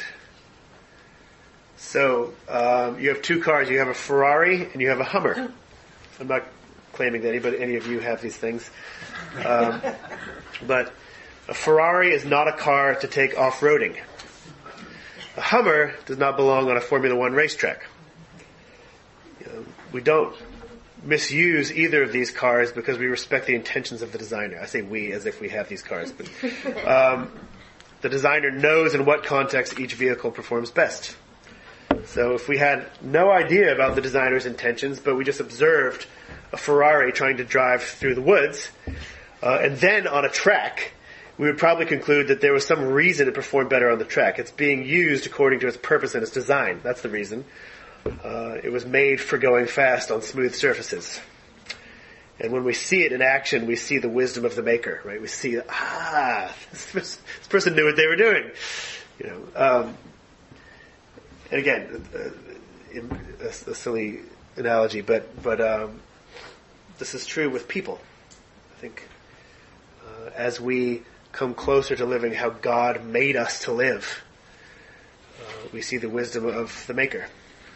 So, um, you have two cars. You have a Ferrari and you have a Hummer. I'm not claiming that anybody, any of you have these things. Um, but a Ferrari is not a car to take off-roading. A Hummer does not belong on a Formula One racetrack. You know, we don't misuse either of these cars because we respect the intentions of the designer. I say we as if we have these cars. But um, the designer knows in what context each vehicle performs best. So if we had no idea about the designer's intentions, but we just observed a Ferrari trying to drive through the woods, uh, and then on a track, we would probably conclude that there was some reason it performed better on the track. It's being used according to its purpose and its design. That's the reason. Uh, it was made for going fast on smooth surfaces. And when we see it in action, we see the wisdom of the maker, right? We see, ah, this, this person knew what they were doing. You know, um, and again, uh, a, a silly analogy, but but um, this is true with people. I think uh, as we come closer to living how God made us to live, uh, we see the wisdom of the maker.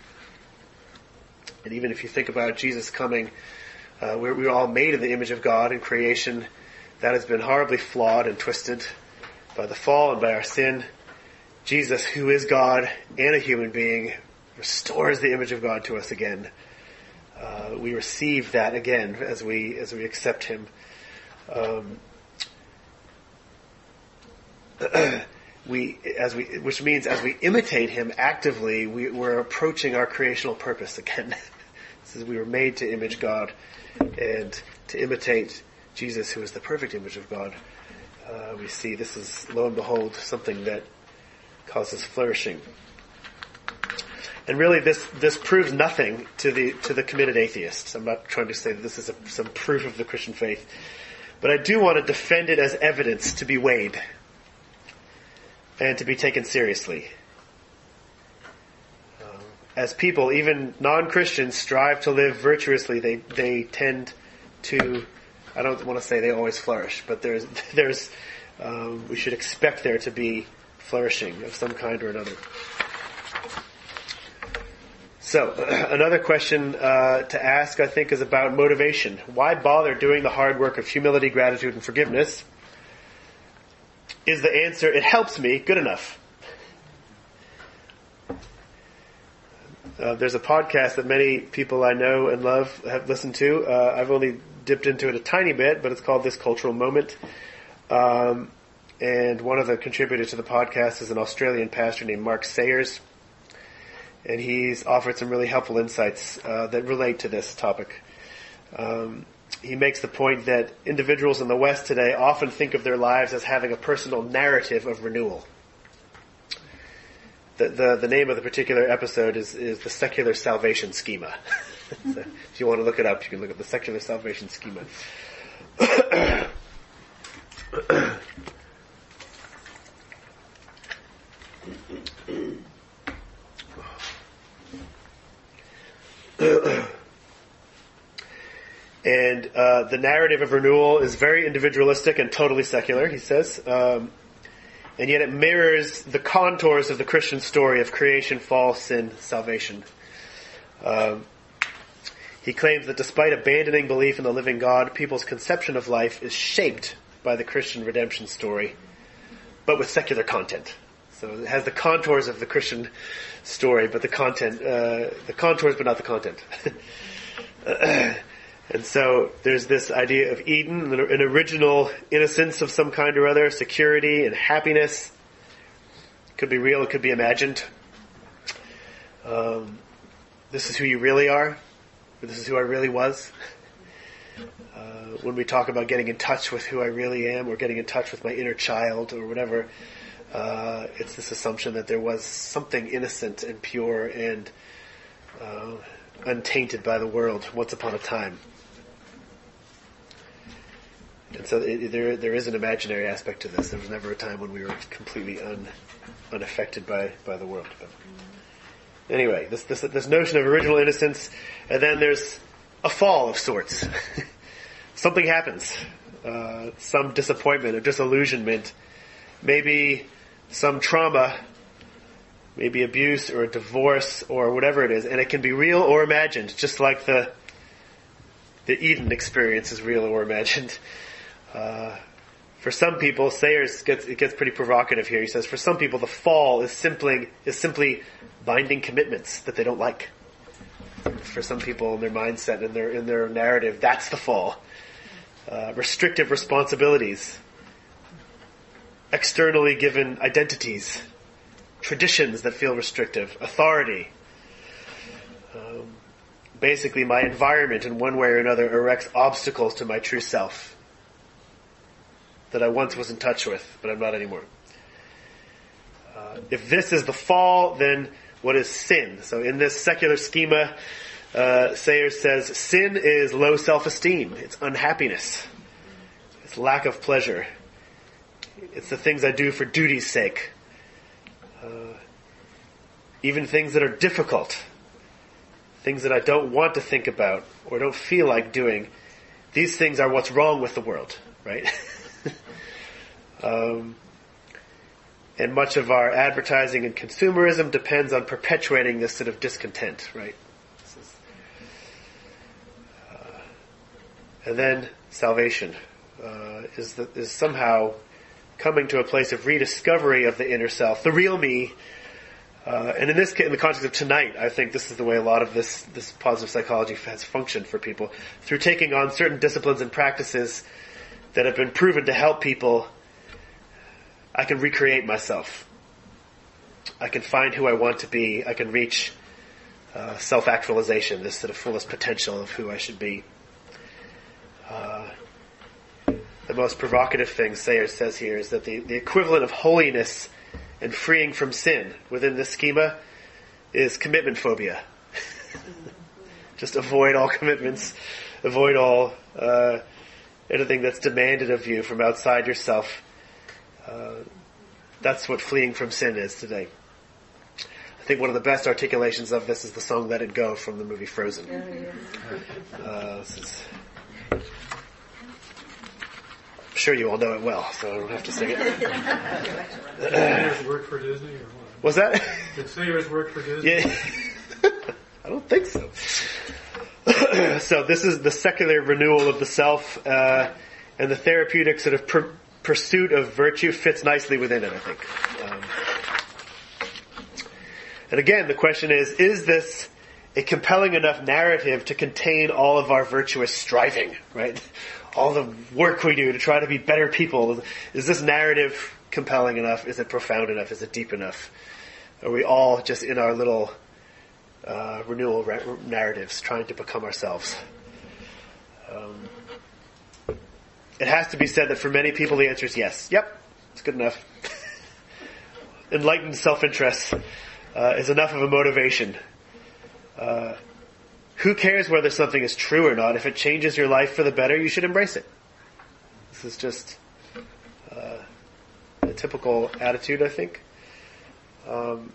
And even if you think about Jesus coming, uh, we're, we're all made in the image of God in creation. That has been horribly flawed and twisted by the fall and by our sin. Jesus, who is God and a human being, restores the image of God to us again. Uh, we receive that again as we as we accept Him. Um, we as we which means as we imitate Him actively, we, we're approaching our creational purpose again. This is, we were made to image God and to imitate Jesus, who is the perfect image of God. Uh, we see this is, lo and behold, something that causes flourishing. And really, this this proves nothing to the to the committed atheists. I'm not trying to say that this is a, some proof of the Christian faith, but I do want to defend it as evidence to be weighed and to be taken seriously. Um, as people, even non-Christians, strive to live virtuously, they they tend to, I don't want to say they always flourish, but there's there's um, we should expect there to be flourishing of some kind or another. So, another question uh, to ask, I think, is about motivation. Why bother doing the hard work of humility, gratitude, and forgiveness? Is the answer, it helps me, good enough? Uh, there's a podcast that many people I know and love have listened to. Uh, I've only dipped into it a tiny bit, but it's called This Cultural Moment. Um, and one of the contributors to the podcast is an Australian pastor named Mark Sayers. And he's offered some really helpful insights uh, that relate to this topic. Um, he makes the point that individuals in the West today often think of their lives as having a personal narrative of renewal. The the, the name of the particular episode is, is the Secular Salvation Schema. So if you want to look it up, you can look at the Secular Salvation Schema. And uh, the narrative of renewal is very individualistic and totally secular, he says. Um, and yet it mirrors the contours of the Christian story of creation, fall, sin, salvation. Um, he claims that despite abandoning belief in the living God, people's conception of life is shaped by the Christian redemption story, but with secular content. So it has the contours of the Christian story, but the content, uh, the contours, but not the content. And so there's this idea of Eden, an original innocence of some kind or other, security and happiness. It could be real, it could be imagined. Um, this is who you really are. Or this is who I really was. Uh, when we talk about getting in touch with who I really am, or getting in touch with my inner child, or whatever, uh, it's this assumption that there was something innocent and pure and uh, untainted by the world once upon a time. And so it, there there is an imaginary aspect to this. There was never a time when we were completely un, unaffected by, by the world. But anyway, this, this this notion of original innocence, and then there's a fall of sorts. Something happens. Uh, some disappointment or disillusionment. Maybe some trauma. Maybe abuse or a divorce or whatever it is. And it can be real or imagined, just like the the Eden experience is real or imagined. Uh, for some people, Sayers gets it gets pretty provocative here. He says, for some people, the fall is simply is simply binding commitments that they don't like. For some people, in their mindset, in their in their narrative, that's the fall. Uh, restrictive responsibilities, externally given identities, traditions that feel restrictive, authority, basically my environment in one way or another erects obstacles to my true self that I once was in touch with, but I'm not anymore. Uh, if this is the fall, then what is sin? So in this secular schema, uh, Sayers says, sin is low self-esteem. It's unhappiness. It's lack of pleasure. It's the things I do for duty's sake. Uh, even things that are difficult. Things that I don't want to think about or don't feel like doing. These things are what's wrong with the world, right? um, and much of our advertising and consumerism depends on perpetuating this sort of discontent, right? This is, uh, and then salvation uh, is the, is somehow coming to a place of rediscovery of the inner self, the real me. Uh, and in this, in the context of tonight, I think this is the way a lot of this, this positive psychology has functioned for people. Through taking on certain disciplines and practices that have been proven to help people, I can recreate myself. I can find who I want to be. I can reach uh, self-actualization, this sort of fullest potential of who I should be. Uh, the most provocative thing Sayers says here is that the, the equivalent of holiness and freeing from sin within this schema is commitment phobia. Just avoid all commitments, avoid all uh, anything that's demanded of you from outside yourself. Uh, that's what fleeing from sin is today. I think one of the best articulations of this is the song "Let It Go" from the movie Frozen. Uh, this is, I'm sure you all know it well, so I don't have to sing it. Did Sayers work for Disney or what? Was that? Did Sayers work for Disney? Yeah. I don't think so. So this is the secular renewal of the self, uh, and the therapeutic sort of per- pursuit of virtue fits nicely within it, I think. Um, and again, the question is, is this a compelling enough narrative to contain all of our virtuous striving, right? All the work we do to try to be better people. Is this narrative compelling enough? Is it profound enough? Is it deep enough? Are we all just in our little uh, renewal ra- narratives trying to become ourselves? Um, it has to be said that for many people the answer is yes. Yep, it's good enough. Enlightened self-interest uh, is enough of a motivation. Uh, Who cares whether something is true or not? If it changes your life for the better, you should embrace it. This is just uh, a typical attitude, I think. Um,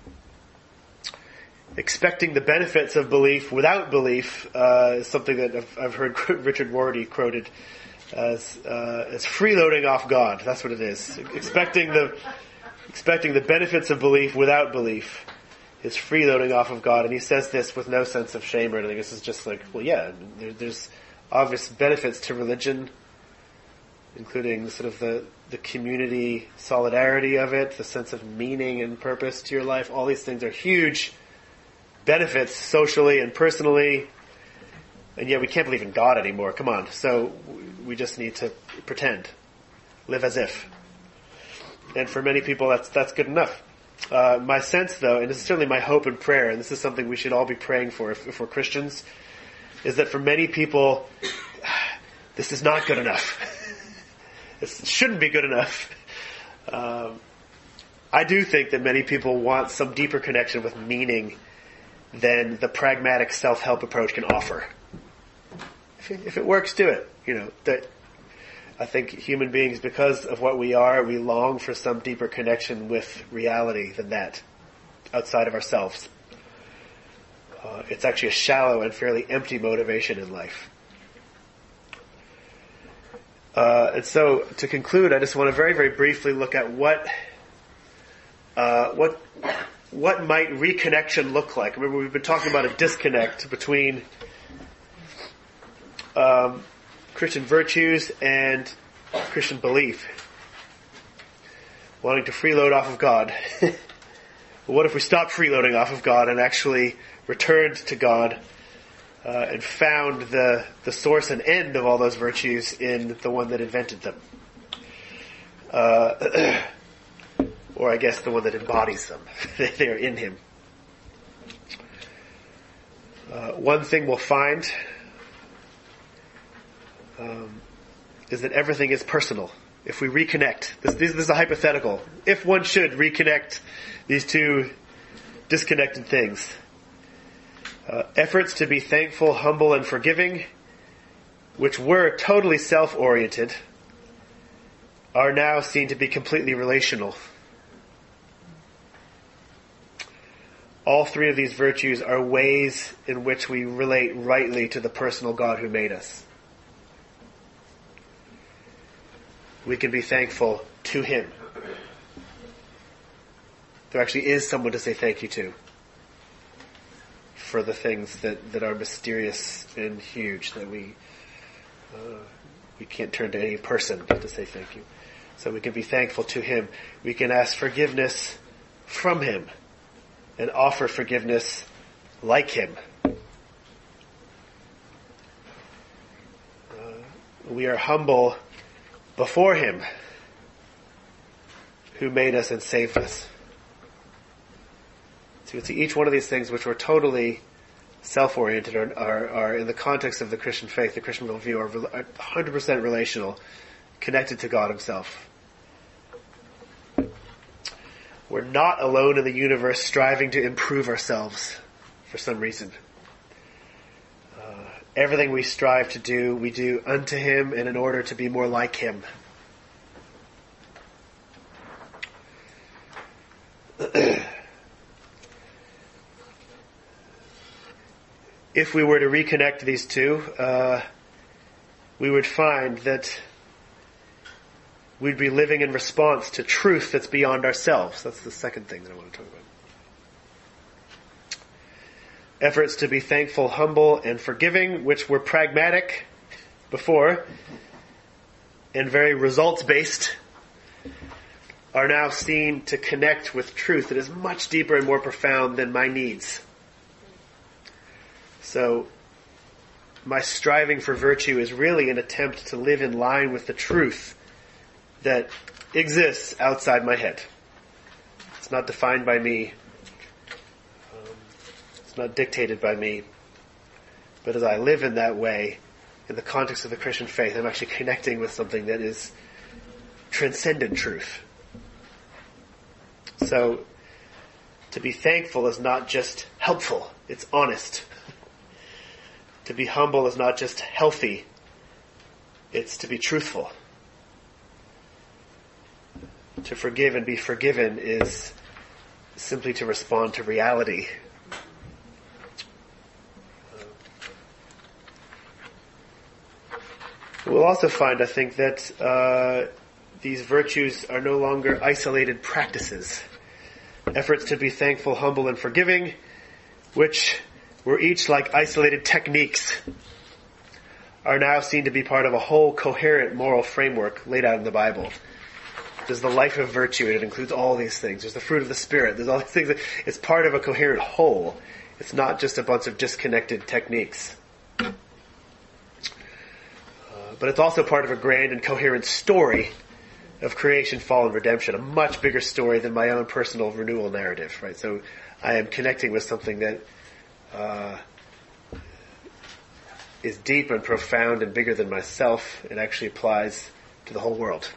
expecting the benefits of belief without belief uh, is something that I've, I've heard Richard Rorty quoted as uh, as freeloading off God. That's what it is. Expecting the expecting the benefits of belief without belief is freeloading off of God, and he says this with no sense of shame or anything. This is just like, well, yeah, there, there's obvious benefits to religion, including sort of the, the community solidarity of it, the sense of meaning and purpose to your life. All these things are huge benefits socially and personally, and yet we can't believe in God anymore. Come on. So we just need to pretend, live as if. And for many people, that's that's good enough. Uh, my sense, though, and this is certainly my hope and prayer, and this is something we should all be praying for if, if we're Christians, is that for many people, this is not good enough. This shouldn't be good enough. Um, I do think that many people want some deeper connection with meaning than the pragmatic self-help approach can offer. If it, if it works, do it. You know, that I think human beings, because of what we are, we long for some deeper connection with reality than that, outside of ourselves. Uh, it's actually a shallow and fairly empty motivation in life. Uh, and so, to conclude, I just want to very, very briefly look at what, uh, what, what might reconnection look like. Remember, we've been talking about a disconnect between um, Christian virtues and Christian belief. Wanting to freeload off of God. What if we stopped freeloading off of God and actually returned to God uh, and found the the source and end of all those virtues in the one that invented them? Uh, or I guess the one that embodies them. They are in Him. Uh, one thing we'll find um, is that everything is personal. If we reconnect, this, this is a hypothetical. If one should reconnect these two disconnected things, uh, efforts to be thankful, humble, and forgiving, which were totally self-oriented, are now seen to be completely relational. All three of these virtues are ways in which we relate rightly to the personal God who made us. We can be thankful to Him. There actually is someone to say thank you to for the things that, that are mysterious and huge that we uh, we can't turn to any person to say thank you. So we can be thankful to Him. We can ask forgiveness from Him and offer forgiveness like Him. Uh, we are humble before Him who made us and saved us. So you can see each one of these things, which were totally self-oriented, are, are, are in the context of the Christian faith, the Christian worldview, are one hundred percent relational, connected to God Himself. We're not alone in the universe striving to improve ourselves for some reason. Uh, everything we strive to do, we do unto Him and in order to be more like Him. If we were to reconnect these two, uh, we would find that we'd be living in response to truth that's beyond ourselves. That's the second thing that I want to talk about. Efforts to be thankful, humble, and forgiving, which were pragmatic before and very results-based, are now seen to connect with truth that is much deeper and more profound than my needs. So, my striving for virtue is really an attempt to live in line with the truth that exists outside my head. It's not defined by me. Um, it's not dictated by me. But as I live in that way, in the context of the Christian faith, I'm actually connecting with something that is transcendent truth. So, to be thankful is not just helpful, it's honest. To be humble is not just healthy, it's to be truthful. To forgive and be forgiven is simply to respond to reality. We'll also find, I think, that uh, these virtues are no longer isolated practices. Efforts to be thankful, humble, and forgiving, which were each like isolated techniques, are now seen to be part of a whole coherent moral framework laid out in the Bible. There's the life of virtue, and it includes all these things. There's the fruit of the Spirit. There's all these things. That, it's part of a coherent whole. It's not just a bunch of disconnected techniques. Uh, but it's also part of a grand and coherent story of creation, fall, and redemption. A much bigger story than my own personal renewal narrative, right? So I am connecting with something that uh, is deep and profound and bigger than myself. It actually applies to the whole world.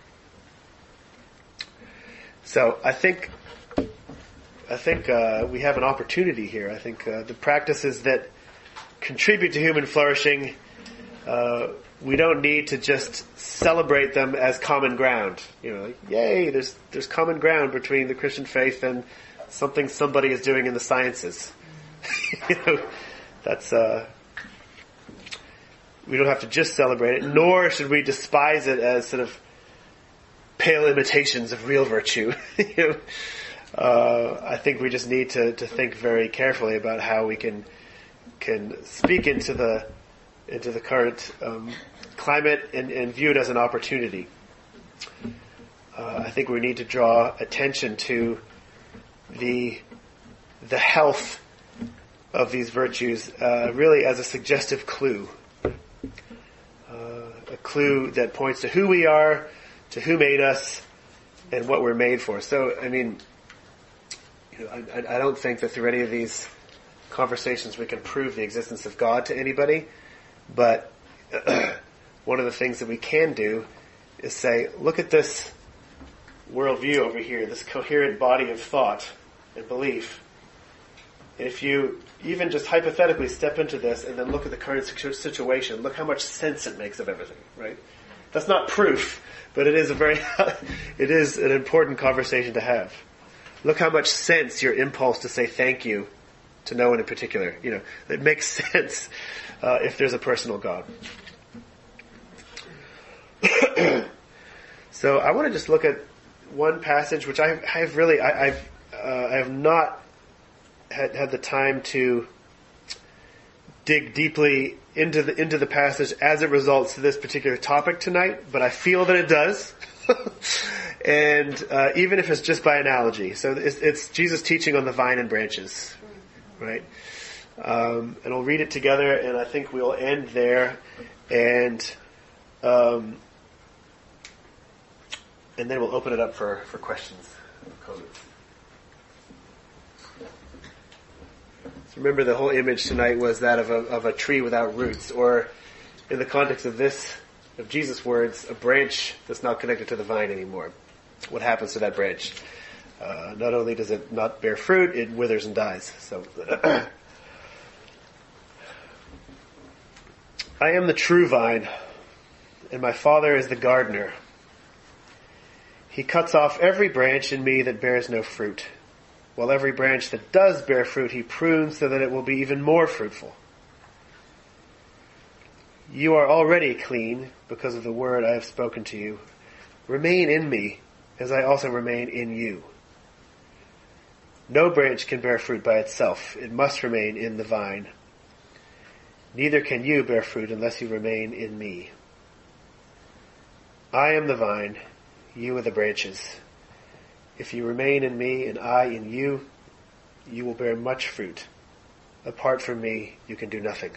So I think I think uh, we have an opportunity here. I think uh, the practices that contribute to human flourishing, uh, we don't need to just celebrate them as common ground. You know, like, yay! There's there's common ground between the Christian faith and something somebody is doing in the sciences. you know, that's uh, we don't have to just celebrate it, nor should we despise it as sort of pale imitations of real virtue. you know, uh, I think we just need to, to think very carefully about how we can can speak into the into the current um, climate and, and view it as an opportunity. Uh, I think we need to draw attention to the the health of these virtues, uh, really as a suggestive clue, uh, a clue that points to who we are, to who made us, and what we're made for. So, I mean, you know, I, I don't think that through any of these conversations we can prove the existence of God to anybody, but one of the things that we can do is say, look at this worldview over here, this coherent body of thought and belief. And if you even just hypothetically step into this and then look at the current situation, look how much sense it makes of everything, right? That's not proof, but it is a very, it is an important conversation to have. Look how much sense your impulse to say thank you to no one in particular, you know, it makes sense uh, if there's a personal God. So I want to just look at one passage which I have really, I, I've, uh, I have not had, had the time to dig deeply into the into the passage as it results to this particular topic tonight, but I feel that it does. And uh, even if it's just by analogy. So it's, it's Jesus teaching on the vine and branches, right? Um, and we'll read it together, and I think we'll end there. And um, and then we'll open it up for, for questions and comments. So remember, the whole image tonight was that of a, of a tree without roots, or in the context of this, of Jesus' words, a branch that's not connected to the vine anymore. What happens to that branch? Uh, not only does it not bear fruit, it withers and dies. So, I am the true vine, and my Father is the gardener. He cuts off every branch in me that bears no fruit, while every branch that does bear fruit he prunes so that it will be even more fruitful. You are already clean because of the word I have spoken to you. Remain in me, as I also remain in you. No branch can bear fruit by itself. It must remain in the vine. Neither can you bear fruit unless you remain in me. I am the vine, you are the branches. If you remain in me and I in you, you will bear much fruit. Apart from me, you can do nothing.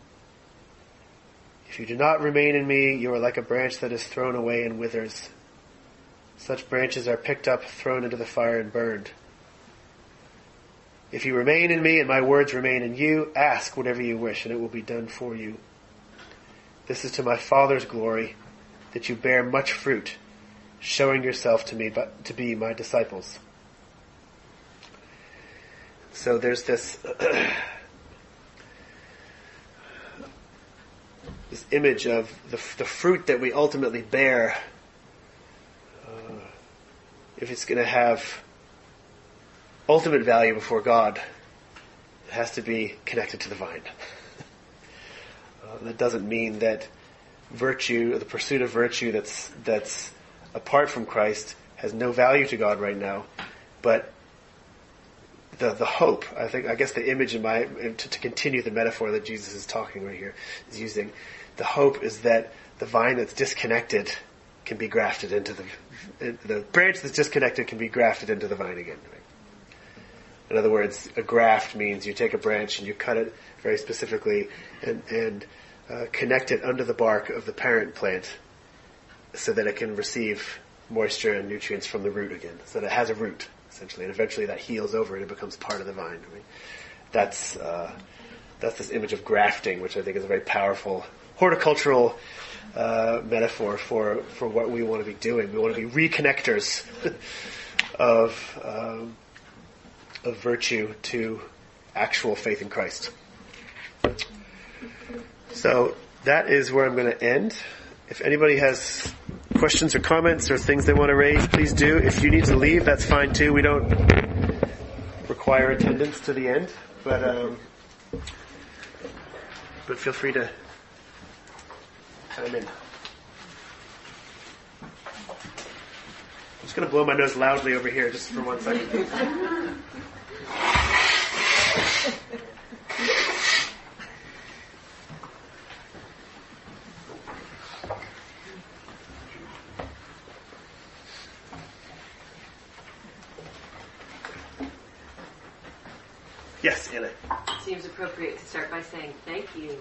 If you do not remain in me, you are like a branch that is thrown away and withers. Such branches are picked up, thrown into the fire, and burned. If you remain in me and my words remain in you, ask whatever you wish, and it will be done for you. This is to my Father's glory, that you bear much fruit, showing yourself to me but to be my disciples. So there's this this image of the, the fruit that we ultimately bear. Uh, if it's going to have ultimate value before God, it has to be connected to the vine. uh, that doesn't mean that virtue, the pursuit of virtue that's that's apart from Christ, has no value to God right now. But the the hope, I think, I guess the image in my to, to continue the metaphor that Jesus is talking right here is using. The hope is that the vine that's disconnected can be grafted into the the branch that's disconnected can be grafted into the vine again. Right? In other words, a graft means you take a branch and you cut it very specifically and and uh, connect it under the bark of the parent plant, so that it can receive moisture and nutrients from the root again, so that it has a root essentially, and eventually that heals over and it becomes part of the vine. Right? That's uh, that's this image of grafting, which I think is a very powerful horticultural uh, metaphor for, for what we want to be doing. We want to be reconnectors of um, of virtue to actual faith in Christ. So that is where I'm going to end. If anybody has questions or comments or things they want to raise, please do. If you need to leave, that's fine too. We don't require attendance to the end, but um, but feel free to chime in. I'm just going to blow my nose loudly over here just for one second. Yes, Anna. It seems appropriate to start by saying thank you.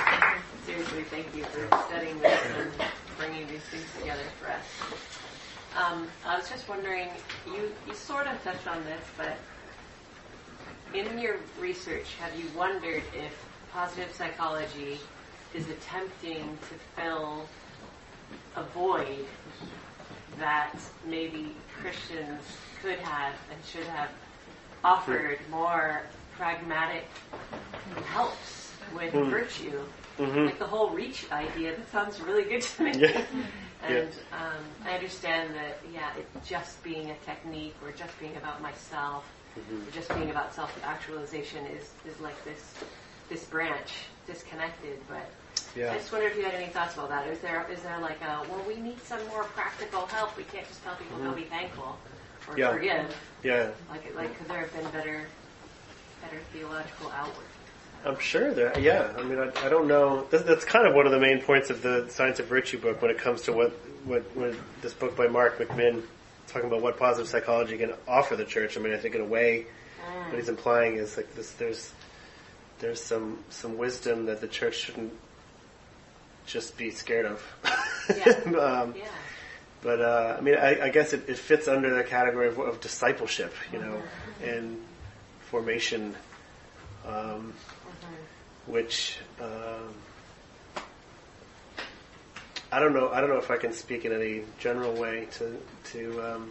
Seriously, thank you for studying this and bringing these things together for us. Um, I was just wondering, you, you sort of touched on this, but in your research, have you wondered if positive psychology is attempting to fill a void that maybe Christians could have and should have offered more pragmatic helps with Mm. virtue? Mm-hmm. Like the whole reach idea, that sounds really good to me. Yeah. And um, I understand that, yeah, it just being a technique or just being about myself, Mm-hmm. or just being about self-actualization is, is like this this branch, disconnected. But Yeah. I just wondered if you had any thoughts about that. Is there is there like a, well, we need some more practical help. We can't just tell people go be thankful or Yeah. forgive. Yeah. Like, like could there have been better better theological outwork? I'm sure there. Yeah, I mean, I, I don't know. That's, that's kind of one of the main points of the Science of Virtue book when it comes to what what, what this book by Mark McMinn, talking about what positive psychology can offer the church. I mean, I think in a way, Mm. what he's implying is like this. There's there's some some wisdom that the church shouldn't just be scared of. Yeah. um, Yeah. But uh, I mean, I, I guess it, it fits under the category of, of discipleship, you know, and formation. Um, which um, I don't know. I don't know if I can speak in any general way to to, um,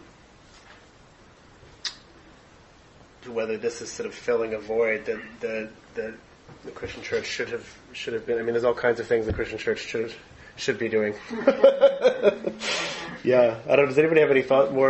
to whether this is sort of filling a void that that that the Christian church should have should have been. I mean, there's all kinds of things the Christian church should should be doing. Yeah, I don't. Does anybody have any thought more?